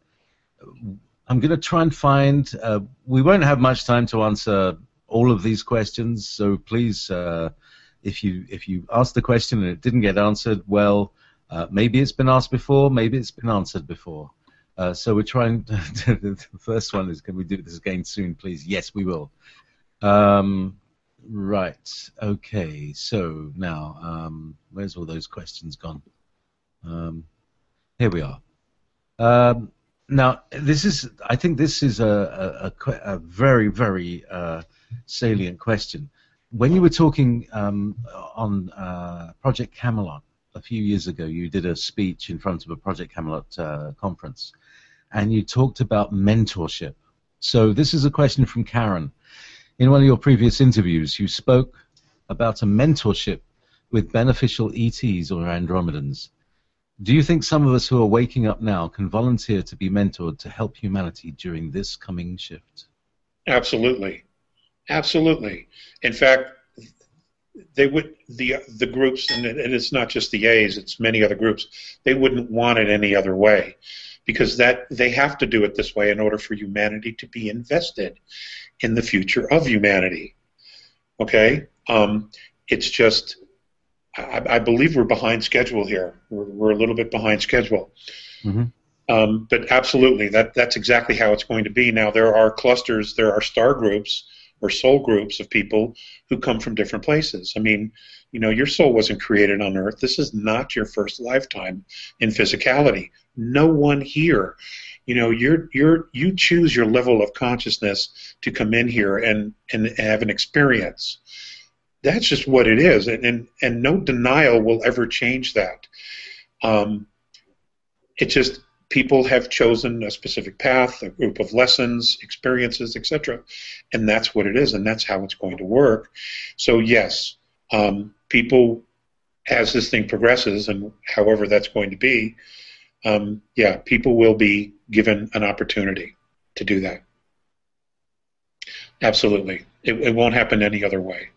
A: I'm going to try and find, uh, we won't have much time to answer all of these questions, so please, uh, if you if you ask the question and it didn't get answered, well, uh, maybe it's been asked before, maybe it's been answered before. Uh, so we're trying, to, the first one is, can we do this again soon, please? Yes, we will. Um, Right. Okay. So now, um, where's all those questions gone? Um, here we are. Um, now, this is. I think this is a, a, a very, very uh, salient question. When you were talking um, on uh, Project Camelot a few years ago, you did a speech in front of a Project Camelot uh, conference, and you talked about mentorship. So this is a question from Karen. In one of your previous interviews, you spoke about a mentorship with beneficial E Ts or Andromedans. Do you think some of us who are waking up now can volunteer to be mentored to help humanity during this coming shift?
B: Absolutely. Absolutely. In fact, they would, the the groups, and it's not just the A's, it's many other groups, they wouldn't want it any other way, because that they have to do it this way in order for humanity to be invested in the future of humanity. Okay? Um, it's just, I, I believe we're behind schedule here. We're, we're a little bit behind schedule.
A: Mm-hmm.
B: Um, but absolutely, that, that's exactly how it's going to be. Now, there are clusters, there are star groups or soul groups of people who come from different places. I mean, you know, your soul wasn't created on Earth. This is not your first lifetime in physicality. No one here. You know, you're you're you choose your level of consciousness to come in here and, and have an experience. That's just what it is, and and, and no denial will ever change that. Um, it's just people have chosen a specific path, a group of lessons, experiences, et cetera, and that's what it is, and that's how it's going to work. So yes, um, people, as this thing progresses, and however that's going to be, um, yeah, people will be given an opportunity to do that. Absolutely. It, it won't happen any other way.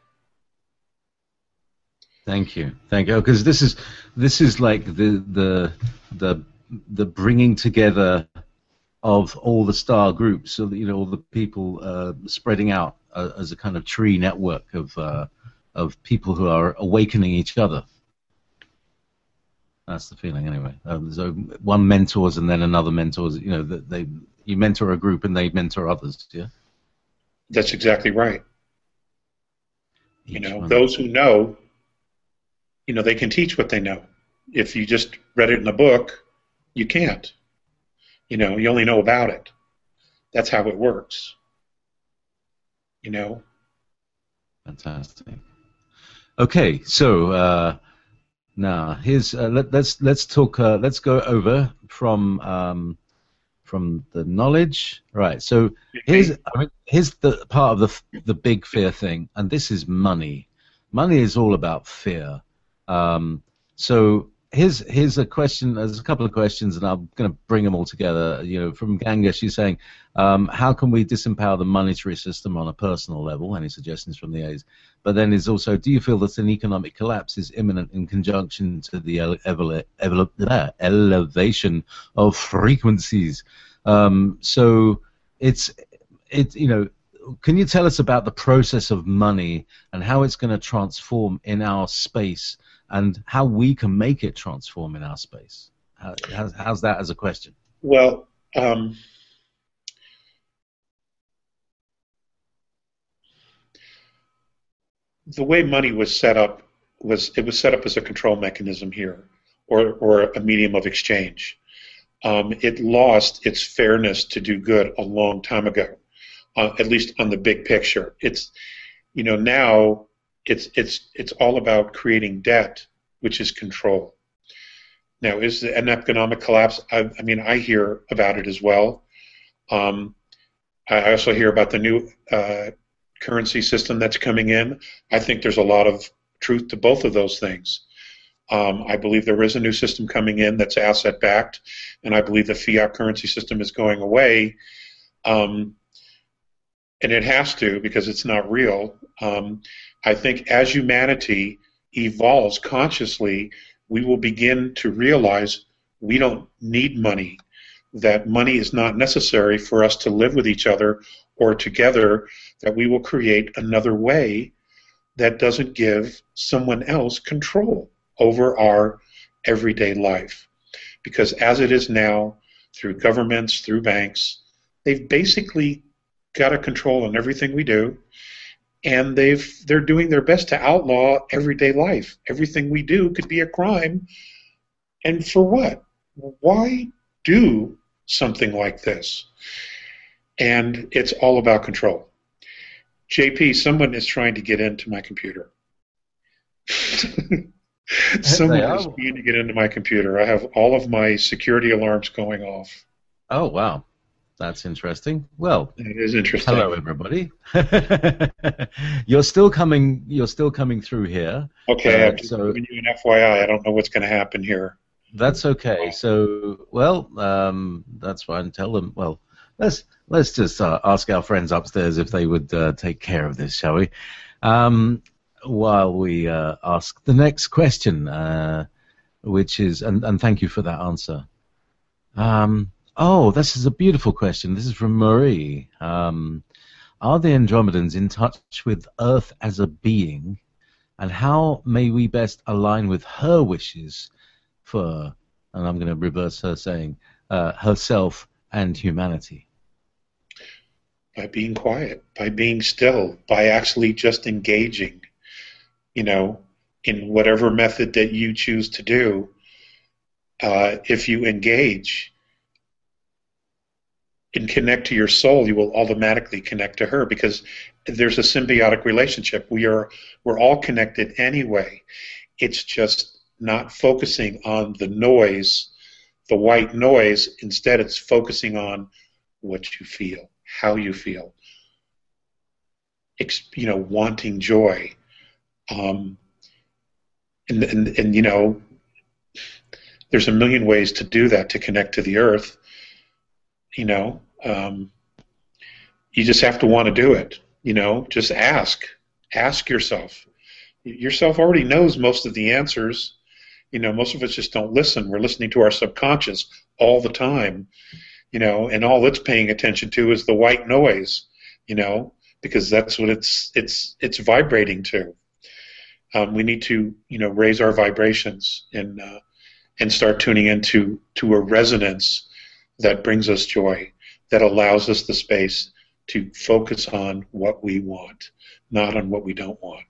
A: Thank you, thank you. Because this is this is like the the the the bringing together of all the star groups, so that, you know, all the people uh, spreading out uh, as a kind of tree network of uh, of people who are awakening each other. That's the feeling, anyway. Um, so one mentors and then another mentors. You know, that they you mentor a group and they mentor others. Yeah.
B: That's exactly right.
A: Each
B: you know,
A: one.
B: Those who know, you know, they can teach what they know. If you just read it in a book, you can't. You know, you only know about it. That's how it works. You know.
A: Fantastic. Okay, so uh, now here's uh, let, let's let's talk. Uh, let's go over from um, from the knowledge. Right. So here's I mean, here's the part of the the big fear thing, and this is money. Money is all about fear. Um, so here's here's a question. There's a couple of questions, and I'm going to bring them all together. You know, from Ganga, she's saying, um, how can we disempower the monetary system on a personal level? Any suggestions from the A's? But then is also, do you feel that an economic collapse is imminent in conjunction to the ele ele ele uh, elevation of frequencies? Um, so it's it you know. Can you tell us about the process of money and how it's going to transform in our space and how we can make it transform in our space? How, how's, how's that as a question?
B: Well, um, the way money was set up was it was set up as a control mechanism here, or, or a medium of exchange. Um, it lost its fairness to do good a long time ago. Uh, at least on the big picture, it's you know now it's it's it's all about creating debt, which is control. Now, is an economic collapse? I, I mean, I hear about it as well. Um, I also hear about the new uh, currency system that's coming in. I think there's a lot of truth to both of those things. Um, I believe there is a new system coming in that's asset backed, and I believe the fiat currency system is going away. Um, And it has to, because it's not real. Um, I think as humanity evolves consciously, we will begin to realize we don't need money, that money is not necessary for us to live with each other or together, that we will create another way that doesn't give someone else control over our everyday life. Because as it is now, through governments, through banks, they've basically got a control on everything we do, and they've they're doing their best to outlaw everyday life. Everything we do could be a crime, and for what? Why do something like this? And it's all about control. J P, someone is trying to get into my computer. Someone is trying to get into my computer. I have all of my security alarms going off.
A: Oh, wow. That's interesting. Well,
B: it is interesting.
A: Hello, everybody. you're still coming. You're still coming through here.
B: Okay,
A: uh,
B: I'm just
A: so
B: giving you an F Y I. I don't know what's going to happen here.
A: That's okay. So, well, um, that's fine. Tell them. Well, let's let's just uh, ask our friends upstairs if they would uh, take care of this, shall we? Um, while we uh, ask the next question, uh, which is, and, and thank you for that answer. Um, Oh, this is a beautiful question. This is from Marie. Um, are the Andromedans in touch with Earth as a being, and how may we best align with her wishes for, and I'm going to reverse her saying, uh, herself and humanity?
B: By being quiet, by being still, by actually just engaging, you know, in whatever method that you choose to do. Uh, if you engage and connect to your soul, you will automatically connect to her, because there's a symbiotic relationship. We are, we're all connected anyway. It's just not focusing on the noise, the white noise. Instead, it's focusing on what you feel, how you feel, Ex you know, wanting joy. Um, and, and, and, you know, there's a million ways to do that, to connect to the earth. You know, um, you just have to want to do it. You know, just ask. Ask yourself. Yourself already knows most of the answers. You know, most of us just don't listen. We're listening to our subconscious all the time. You know, and all it's paying attention to is the white noise. You know, because that's what it's it's it's vibrating to. Um, we need to, you know, raise our vibrations and uh, and start tuning into to a resonance that brings us joy, that allows us the space to focus on what we want, not on what we don't want.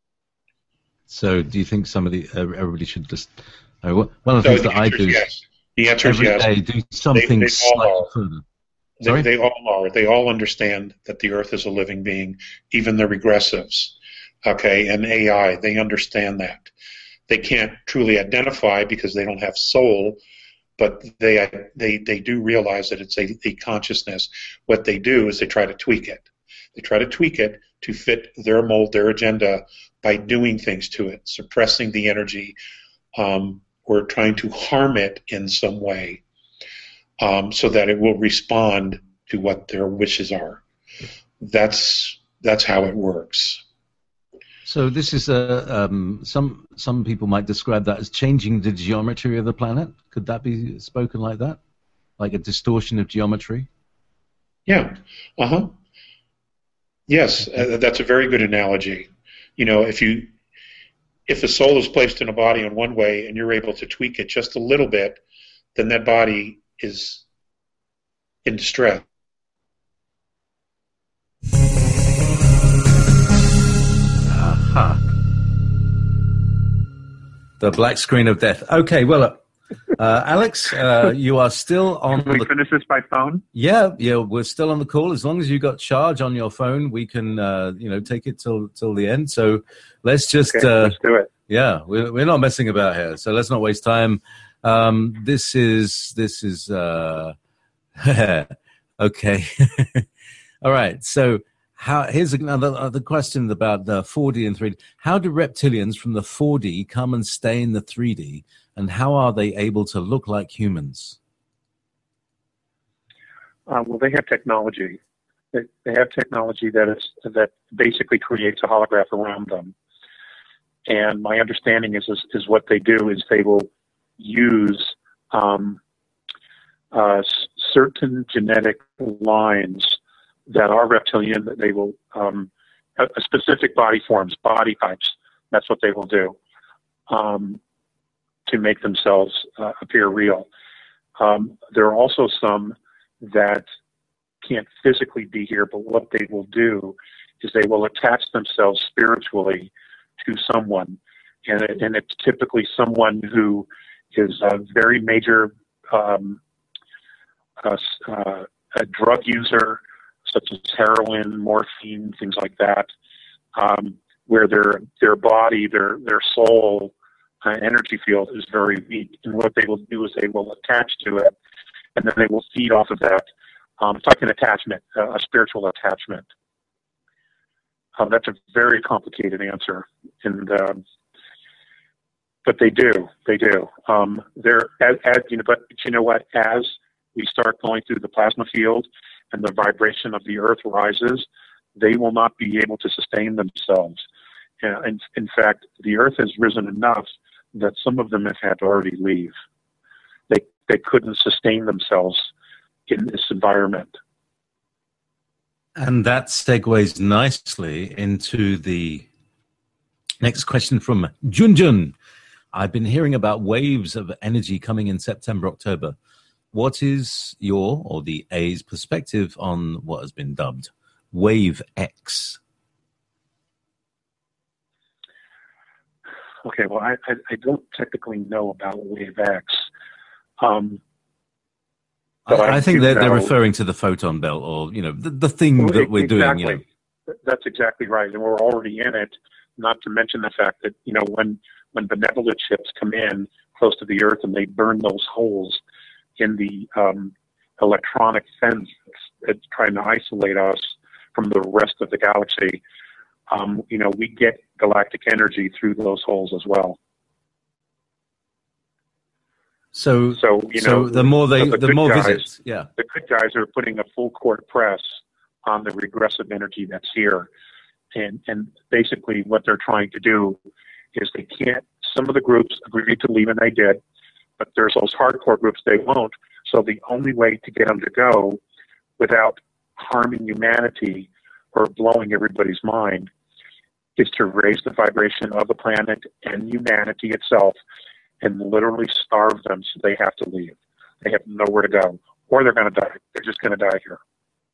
A: So do you think somebody, everybody should just, uh, one of the
B: so
A: things
B: the
A: that I do,
B: yes. The answer is
A: every
B: yes.
A: day do something
B: they
A: slightly
B: all are.
A: further?
B: They,
A: Sorry?
B: they all are. They all understand that the Earth is a living being, even the regressives, okay, and A I. They understand that. They can't truly identify because they don't have soul, but they they they do realize that it's a, a consciousness. What they do is they try to tweak it. They try to tweak it to fit their mold, their agenda, by doing things to it, suppressing the energy, um, or trying to harm it in some way, um, so that it will respond to what their wishes are. That's that's how it works.
A: So this is a um, some some people might describe that as changing the geometry of the planet. Could that be spoken like that, like a distortion of geometry?
B: Yeah. Uh huh. Yes, uh, that's a very good analogy. You know, if you if the soul is placed in a body in one way and you're able to tweak it just a little bit, then that body is in distress.
A: Aha. The black screen of death. Okay, well, uh, uh, Alex, uh, you are still on.
C: Can we
A: the...
C: finish this by phone?
A: Yeah, yeah, we're still on the call. As long as you got charge on your phone, we can, uh, you know, take it till till the end. So let's just
C: Okay,
A: uh,
C: let's do it.
A: Yeah, we're we're not messing about here. So let's not waste time. Um, this is this is uh, okay. All right. So how here's another other question about the four D and three D. How do reptilians from the four D come and stay in the three D, and how are they able to look like humans?
C: Uh, well, they have technology. They, they have technology that is that basically creates a holograph around them. And my understanding is is, is what they do is they will use um, uh, s- certain genetic lines that are reptilian. That they will um, a, a specific body forms, body types. That's what they will do um, to make themselves uh, appear real. Um, there are also some that can't physically be here, but what they will do is they will attach themselves spiritually to someone, and, it, and it's typically someone who is a very major um, uh, uh, a drug user, such as heroin, morphine, things like that, um, where their their body, their their soul uh, energy field is very weak, and what they will do is they will attach to it, and then they will feed off of that. Um, it's like an attachment, uh, a spiritual attachment. Um, that's a very complicated answer, and um, but they do, they do. Um, they're as, as you know, but you know what? As we start going through the plasma field and the vibration of the Earth rises, they will not be able to sustain themselves. Uh, in, in fact, the Earth has risen enough that some of them have had to already leave. They they couldn't sustain themselves in this environment.
A: And that segues nicely into the next question from Junjun. I've been hearing about waves of energy coming in September, October. What is your or the A's perspective on what has been dubbed Wave X?
C: Okay, well, I, I, I don't technically know about Wave X. Um,
A: I, I, I think they're,
C: know,
A: they're referring to the photon belt, or you know, the, the thing
C: well,
A: that we're
C: exactly.
A: doing. You know,
C: that's exactly right, and we're already in it. Not to mention the fact that you know when when benevolent ships come in close to the Earth and they burn those holes in the um, electronic fence that's trying to isolate us from the rest of the galaxy. Um, you know, we get galactic energy through those holes as well.
A: So,
C: so you
A: so
C: know,
A: the more they,
C: the,
A: the,
C: the
A: more
C: guys,
A: visits, yeah.
C: The good guys are putting a full court press on the regressive energy that's here, and and basically what they're trying to do is they can't. Some of the groups agreed to leave, and they did, but there's those hardcore groups they won't. So the only way to get them to go without harming humanity or blowing everybody's mind is to raise the vibration of the planet and humanity itself and literally starve them so they have to leave. They have nowhere to go, or they're going to die. They're just going to die here.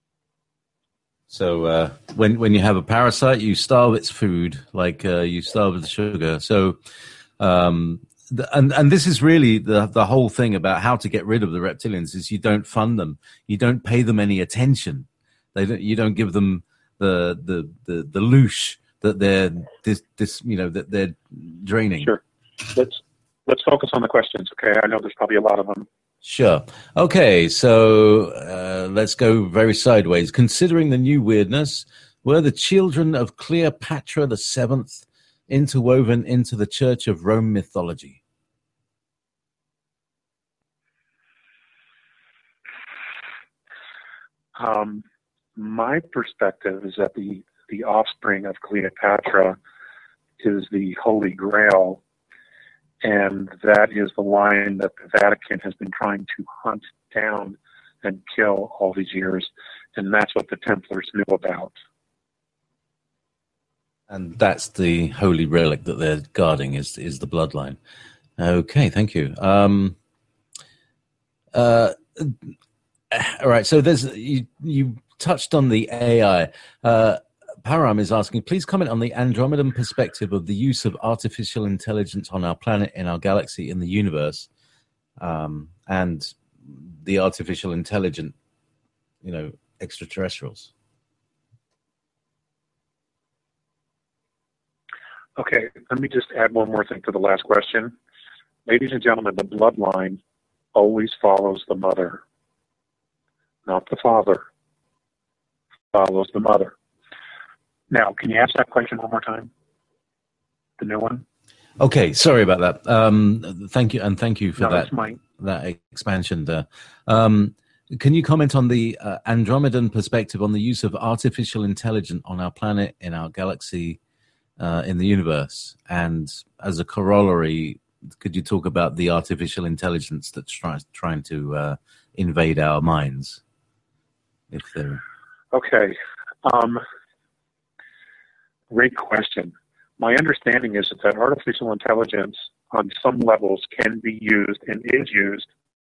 A: So uh, when when you have a parasite, you starve its food, like uh, you starve the sugar. So um, the, and and this is really the the whole thing about how to get rid of the reptilians is you don't fund them, you don't pay them any attention, they don't, you don't give them the the the the loosh that they're this this you know that they're draining.
C: Sure. Let's let's focus on the questions. Okay, I know there's probably a lot of them.
A: Sure. Okay, so uh, let's go very sideways. Considering the new weirdness, were the children of Cleopatra the Seventh interwoven into the Church of Rome mythology?
C: Um, my perspective is that the, the offspring of Cleopatra is the Holy Grail, and that is the line that the Vatican has been trying to hunt down and kill all these years, and that's what the Templars knew about.
A: And that's the holy relic that they're guarding is is the bloodline. Okay, thank you. Um, uh, all right, so there's you you touched on the A I. Uh, Param is asking, please comment on the Andromedan perspective of the use of artificial intelligence on our planet, in our galaxy, in the universe, um, and the artificial intelligent, you know, extraterrestrials.
C: Okay, let me just add one more thing to the last question. Ladies and gentlemen, the bloodline always follows the mother, not the father. Follows the mother. Now, can you ask that question one more time? The new one?
A: Okay, sorry about that. Um, thank you, and thank you for
C: no,
A: that
C: my...
A: that expansion there. Um, can you comment on the uh, Andromedan perspective on the use of artificial intelligence on our planet, in our galaxy, uh, in the universe? And as a corollary, could you talk about the artificial intelligence that's try, trying to uh, invade our minds? If they're...
C: Okay. Um, Great question. My understanding is that artificial intelligence on some levels can be used and is used,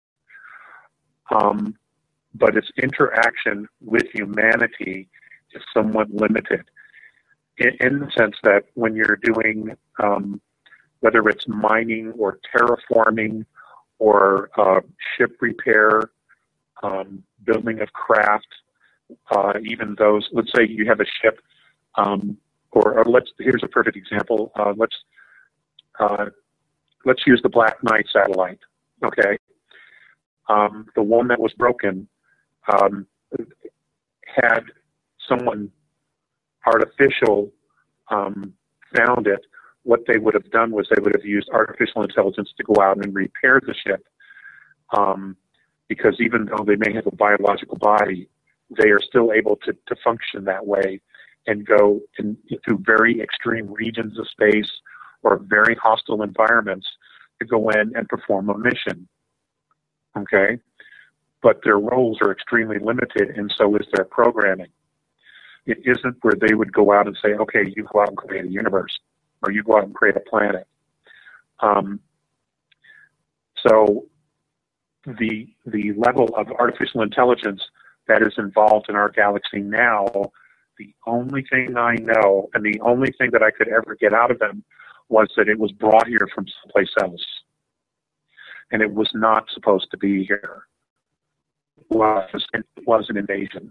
C: um, but its interaction with humanity is somewhat limited in, in the sense that when you're doing, um, whether it's mining or terraforming or uh, ship repair, um, building of craft, uh, even those, let's say you have a ship, um, Or, or let's here's a perfect example. Uh, let's uh, let's use the Black Knight satellite. Okay, um, the one that was broken um, had someone artificial um, found it. What they would have done was they would have used artificial intelligence to go out and repair the ship, um, because even though they may have a biological body, they are still able to, to function that way and go in, through very extreme regions of space or very hostile environments to go in and perform a mission. Okay? But their roles are extremely limited, and so is their programming. It isn't where they would go out and say, okay, you go out and create a universe, or you go out and create a planet. Um, so the, the level of artificial intelligence that is involved in our galaxy now, the only thing I know, and the only thing that I could ever get out of them, was that it was brought here from someplace else. And it was not supposed to be here. It was, it was an invasion.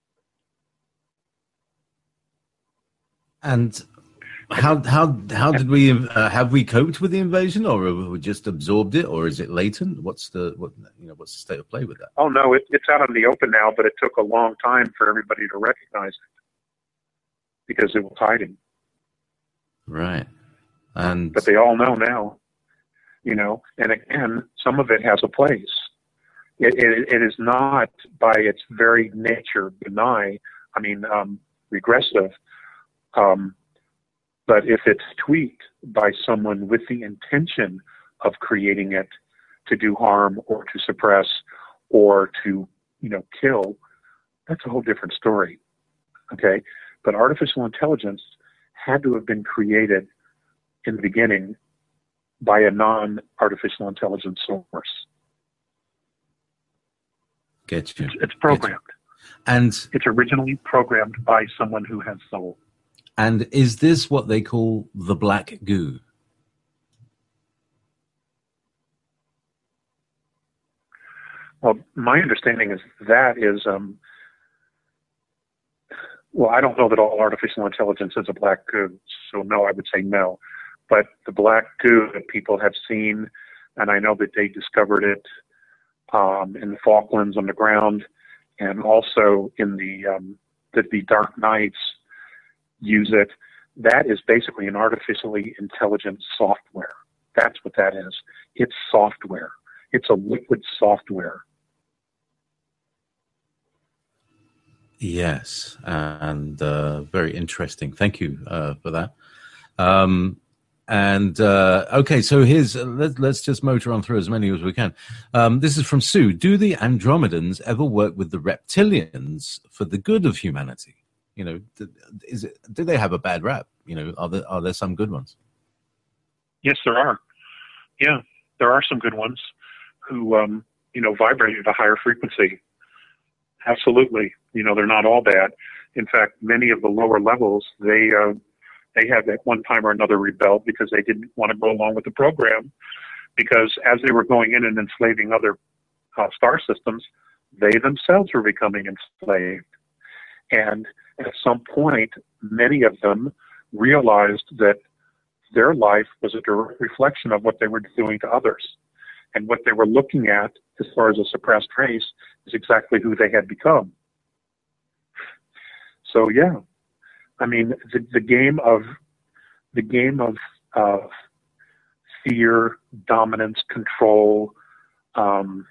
A: And how how how did we uh, have we coped with the invasion, or have we just absorbed it, or is it latent? What's the what you know? What's the state of play with that?
C: Oh no, it, it's out in the open now, but it took a long time for everybody to recognize it because it was hiding.
A: Right, and
C: but they all know now, you know. And again, some of it has a place. It it, it is not by its very nature benign. I mean, um, regressive. Um, But if it's tweaked by someone with the intention of creating it to do harm or to suppress or to, you know, kill, that's a whole different story. Okay? But artificial intelligence had to have been created in the beginning by a non-artificial intelligence source.
A: Get you.
C: It's, it's programmed.
A: And
C: it's originally programmed by someone who has soul.
A: And is this what they call the black goo?
C: Well, my understanding is that is, um, well, I don't know that all artificial intelligence is a black goo, so no, I would say no. But the black goo that people have seen, and I know that they discovered it um, in the Falklands underground, and also in the um, that the Dark Knights use it. That is basically an artificially intelligent software. That's what that is. It's software. It's a liquid software.
A: Yes, and uh, very interesting. Thank you uh, for that. Um, and uh, okay, so here's uh, let, let's just motor on through as many as we can. Um, this is from Sue. Do the Andromedans ever work with the reptilians for the good of humanity? You know, is it, do they have a bad rap? You know, are there are there some good ones?
C: Yes, there are. Yeah, there are some good ones who um, you know vibrate at a higher frequency. Absolutely. You know, they're not all bad. In fact, many of the lower levels, they uh, they had at one time or another rebelled because they didn't want to go along with the program. Because as they were going in and enslaving other uh, star systems, they themselves were becoming enslaved. And at some point, many of them realized that their life was a direct reflection of what they were doing to others. And what they were looking at, as far as a suppressed race, is exactly who they had become. So yeah, I mean, the, the game of the game of uh, fear, dominance, control, um,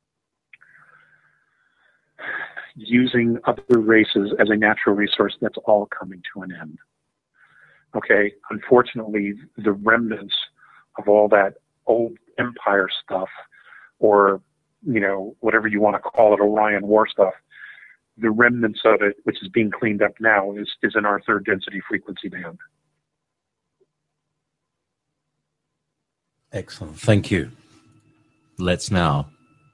C: using other races as a natural resource, that's all coming to an end. Okay, unfortunately, the remnants of all that old empire stuff, or, you know, whatever you want to call it, Orion War stuff, the remnants of it, which is being cleaned up now, is, is in our third density frequency band.
A: Excellent. Thank you. Let's now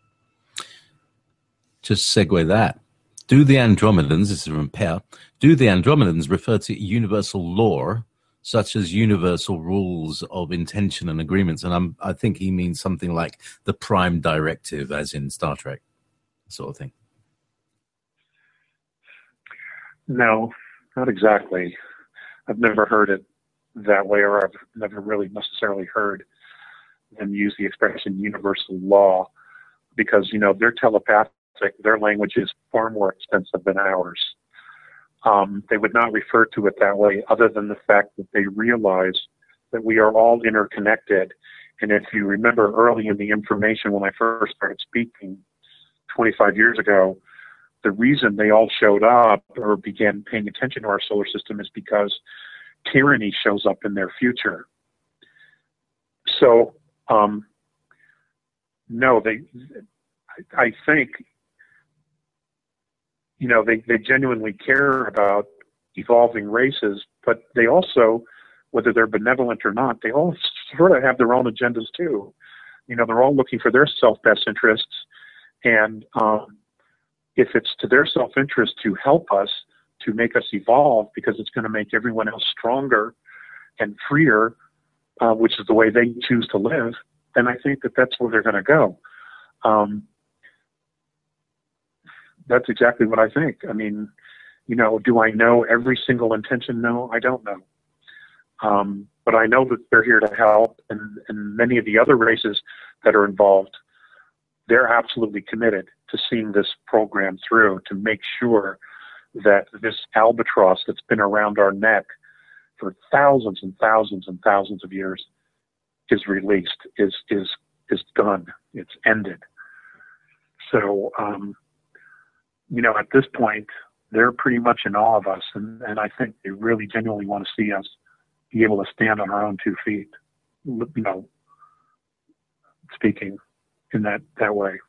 A: just segue that. Do the Andromedans, this is from Per, do the Andromedans refer to universal law, such as universal rules of intention and agreements? And I'm, I think he means something like the Prime Directive, as in Star Trek, sort of thing.
C: No, not exactly. I've never heard it that way, or I've never really necessarily heard them use the expression universal law, because, you know, they're telepathic. Their language is far more expensive than ours. Um, they would not refer to it that way, other than the fact that they realize that we are all interconnected. And if you remember early in the information, when I first started speaking twenty-five years ago, the reason they all showed up or began paying attention to our solar system is because tyranny shows up in their future. So, um, no, they, I, I think, you know, they, they genuinely care about evolving races, but they also, whether they're benevolent or not, they all sort of have their own agendas too. You know, they're all looking for their self-best interests, and um, if it's to their self-interest to help us, to make us evolve, because it's going to make everyone else stronger and freer, uh, which is the way they choose to live, then I think that that's where they're going to go. Um, that's exactly what I think. I mean, you know, do I know every single intention? No, I don't know. Um, but I know that they're here to help, and, and many of the other races that are involved, they're absolutely committed to seeing this program through, to make sure that this albatross that's been around our neck for thousands and thousands and thousands of years is released, is is is done, it's ended. So, um, you know, at this point, they're pretty much in awe of us, and, and I think they really genuinely want to see us be able to stand on our own two feet, you know, speaking in that, that way.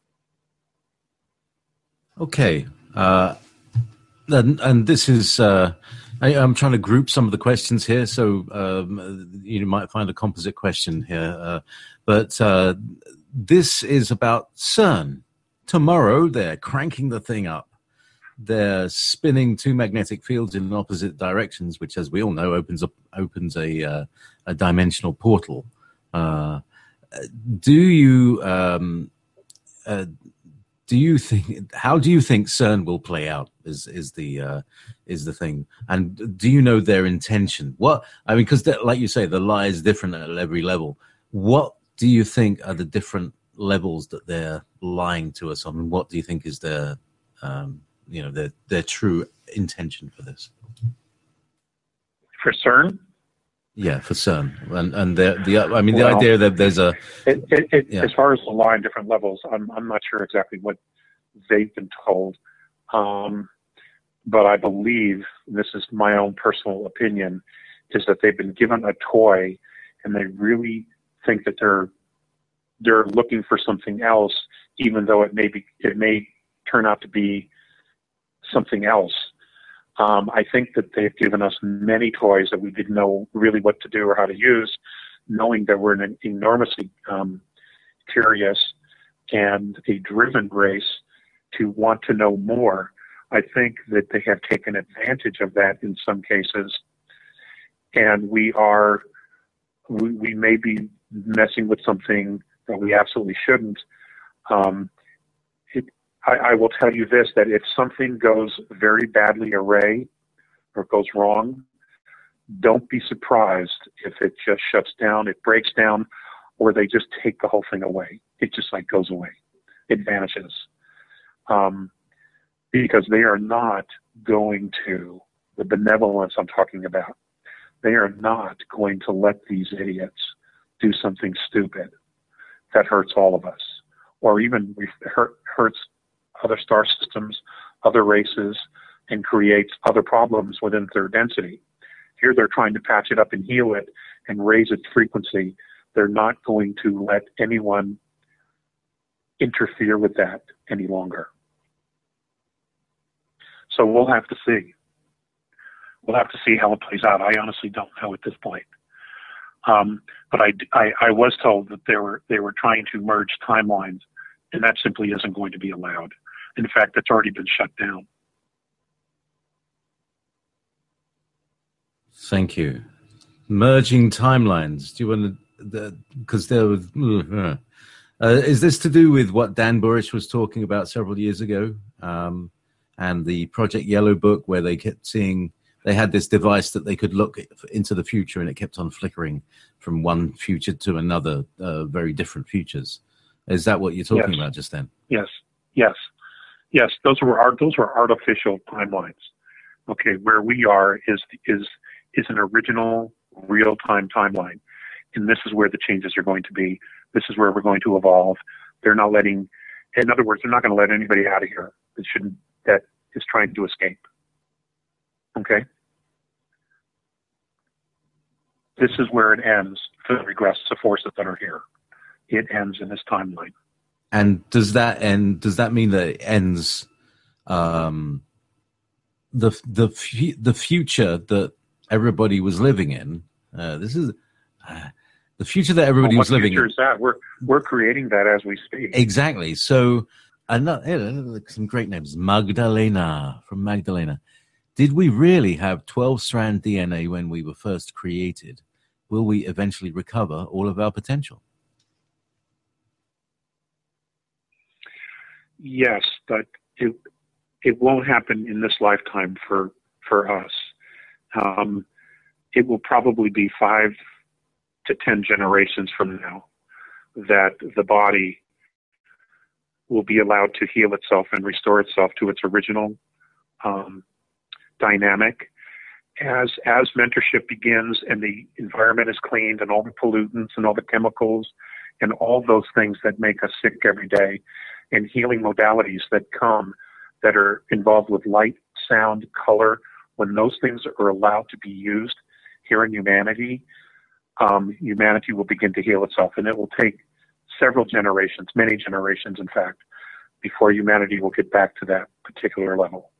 A: Okay. Uh, and, and this is, uh, I, I'm trying to group some of the questions here, so um, you might find a composite question here. Uh, but uh, this is about CERN. Tomorrow, they're cranking the thing up. They're spinning two magnetic fields in opposite directions, which, as we all know, opens up opens a uh, a dimensional portal. Uh, do you um, uh, do you think? How do you think CERN will play out? Is is the uh, is the thing? And do you know their intention? What I mean, because like you say, the lie is different at every level. What do you think are the different levels that they're lying to us on? What do you think is their um, you know their their true intention for this?
C: For CERN?
A: Yeah, for CERN, and and the the I mean the
C: Well,
A: idea that there's a
C: it, it, it,
A: yeah.
C: as far as the lie in different levels, I'm I'm not sure exactly what they've been told, um, but I believe, this is my own personal opinion, is that they've been given a toy, and they really think that they're they're looking for something else, even though it may be it may turn out to be something else. Um, I think that they've given us many toys that we didn't know really what to do or how to use, knowing that we're an enormously um, curious and a driven race to want to know more. I think that they have taken advantage of that in some cases, and we are we, we may be messing with something that we absolutely shouldn't. Um, it, I, I will tell you this, that if something goes very badly array or goes wrong, don't be surprised if it just shuts down, it breaks down, or they just take the whole thing away. It just like goes away. It vanishes. Um, because they are not going to, the benevolence I'm talking about, they are not going to let these idiots do something stupid that hurts all of us, or even hurt, hurts other star systems, other races, and creates other problems within third density. Here they're trying to patch it up and heal it and raise its frequency. They're not going to let anyone interfere with that any longer. So we'll have to see. We'll have to see how it plays out. I honestly don't know at this point. Um, but I, I, I was told that they were they were trying to merge timelines, and that simply isn't going to be allowed. In fact, that's already been shut down.
A: Thank you. Merging timelines. Do you want to? Because the, there was. Uh, uh, is this to do with what Dan Burish was talking about several years ago, um, and the Project Yellow Book, where they kept seeing they had this device that they could look into the future, and it kept on flickering from one future to another, uh, very different futures. Is that what you're talking
C: yes.
A: about just then?
C: Yes. Yes. Yes. Those were art, those were artificial timelines. Okay, where we are is is is an original real-time timeline, and this is where the changes are going to be. This is where we're going to evolve. They're not letting, in other words, they're not going to let anybody out of here that shouldn't that is trying to escape. Okay. This is where it ends for the regressive forces that are here. It ends in this timeline.
A: And does that end? Does that mean that it ends um, the the the future that everybody was living in? Uh, this is uh, the future that everybody
C: well,
A: was living in.
C: What future is that? We're we're creating that as we speak.
A: Exactly. So, another some great names. Magdalena from Magdalena. Did we really have twelve-strand D N A when we were first created? Will we eventually recover all of our potential?
C: Yes, but it it won't happen in this lifetime for for us. Um, it will probably be five to ten generations from now that the body will be allowed to heal itself and restore itself to its original um, dynamic. As as mentorship begins and the environment is cleaned and all the pollutants and all the chemicals and all those things that make us sick every day, and healing modalities that come that are involved with light, sound, color, when those things are allowed to be used here in humanity, um, humanity will begin to heal itself. And it will take several generations, many generations, in fact, before humanity will get back to that particular level.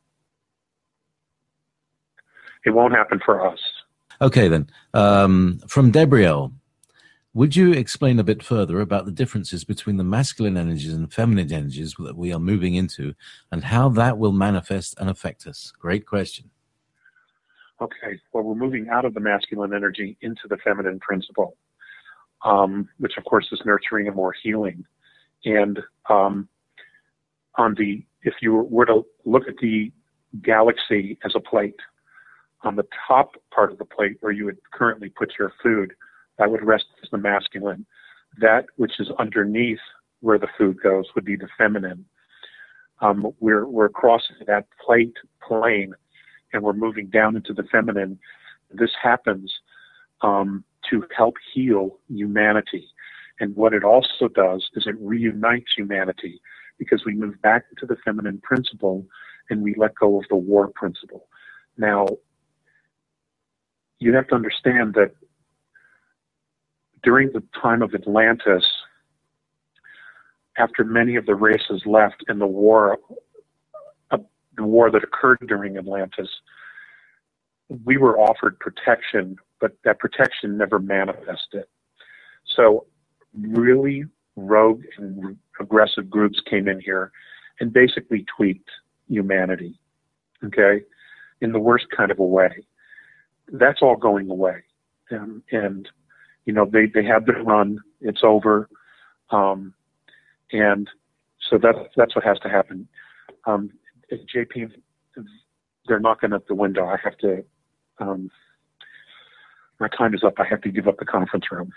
C: It won't happen for us.
A: Okay, then. Um, from Debriel. Would you explain a bit further about the differences between the masculine energies and feminine energies that we are moving into and how that will manifest and affect us? Great question.
C: Okay. Well, we're moving out of the masculine energy into the feminine principle, um, which, of course, is nurturing and more healing. And um, on the, if you were to look at the galaxy as a plate, on the top part of the plate where you would currently put your food, that would rest as the masculine. That which is underneath where the food goes would be the feminine. Um, we're, we're crossing that plate plane and we're moving down into the feminine. This happens um, to help heal humanity. And what it also does is it reunites humanity because we move back into the feminine principle and we let go of the war principle. Now, you have to understand that during the time of Atlantis, after many of the races left and the war, uh, the war that occurred during Atlantis, we were offered protection, but that protection never manifested. So really rogue and aggressive groups came in here and basically tweaked humanity, okay, in the worst kind of a way. That's all going away. Um, and, you know, they, they had their run. It's over. Um, and so that's, that's what has to happen. Um, J P, they're knocking at the window. I have to, um, my time is up. I have to give up the conference room.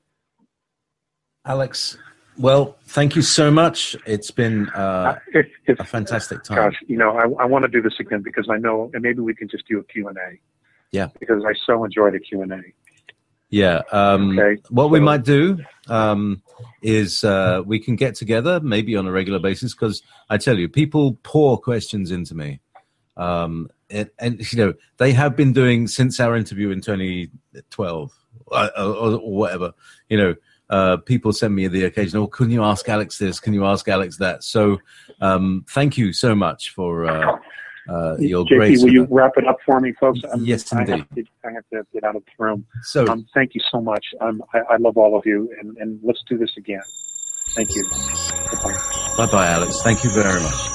A: Alex, well, thank you so much. It's been uh,
C: if, if,
A: a fantastic time.
C: Gosh, you know, I, I want to do this again because I know, and maybe we can just do a Q and A.
A: Yeah.
C: Because I so enjoy the Q and A.
A: Yeah. Um,
C: okay.
A: What
C: so,
A: we might do um, is uh, we can get together maybe on a regular basis because I tell you, people pour questions into me. Um, and, and, you know, they have been doing since our interview in twenty twelve or, or, or whatever, you know, uh, people send me the occasional, can you ask Alex this? Can you ask Alex that? So um, thank you so much for uh, uh, your
C: J P,
A: grace.
C: will you wrap it up for me, folks?
A: Um, yes,
C: I
A: indeed.
C: Have to, I have to get out of the room.
A: So
C: um, thank you so much. Um, I, I love all of you, and, and let's do this again. Thank you. Bye-bye.
A: Bye-bye, Alex. Thank you very much.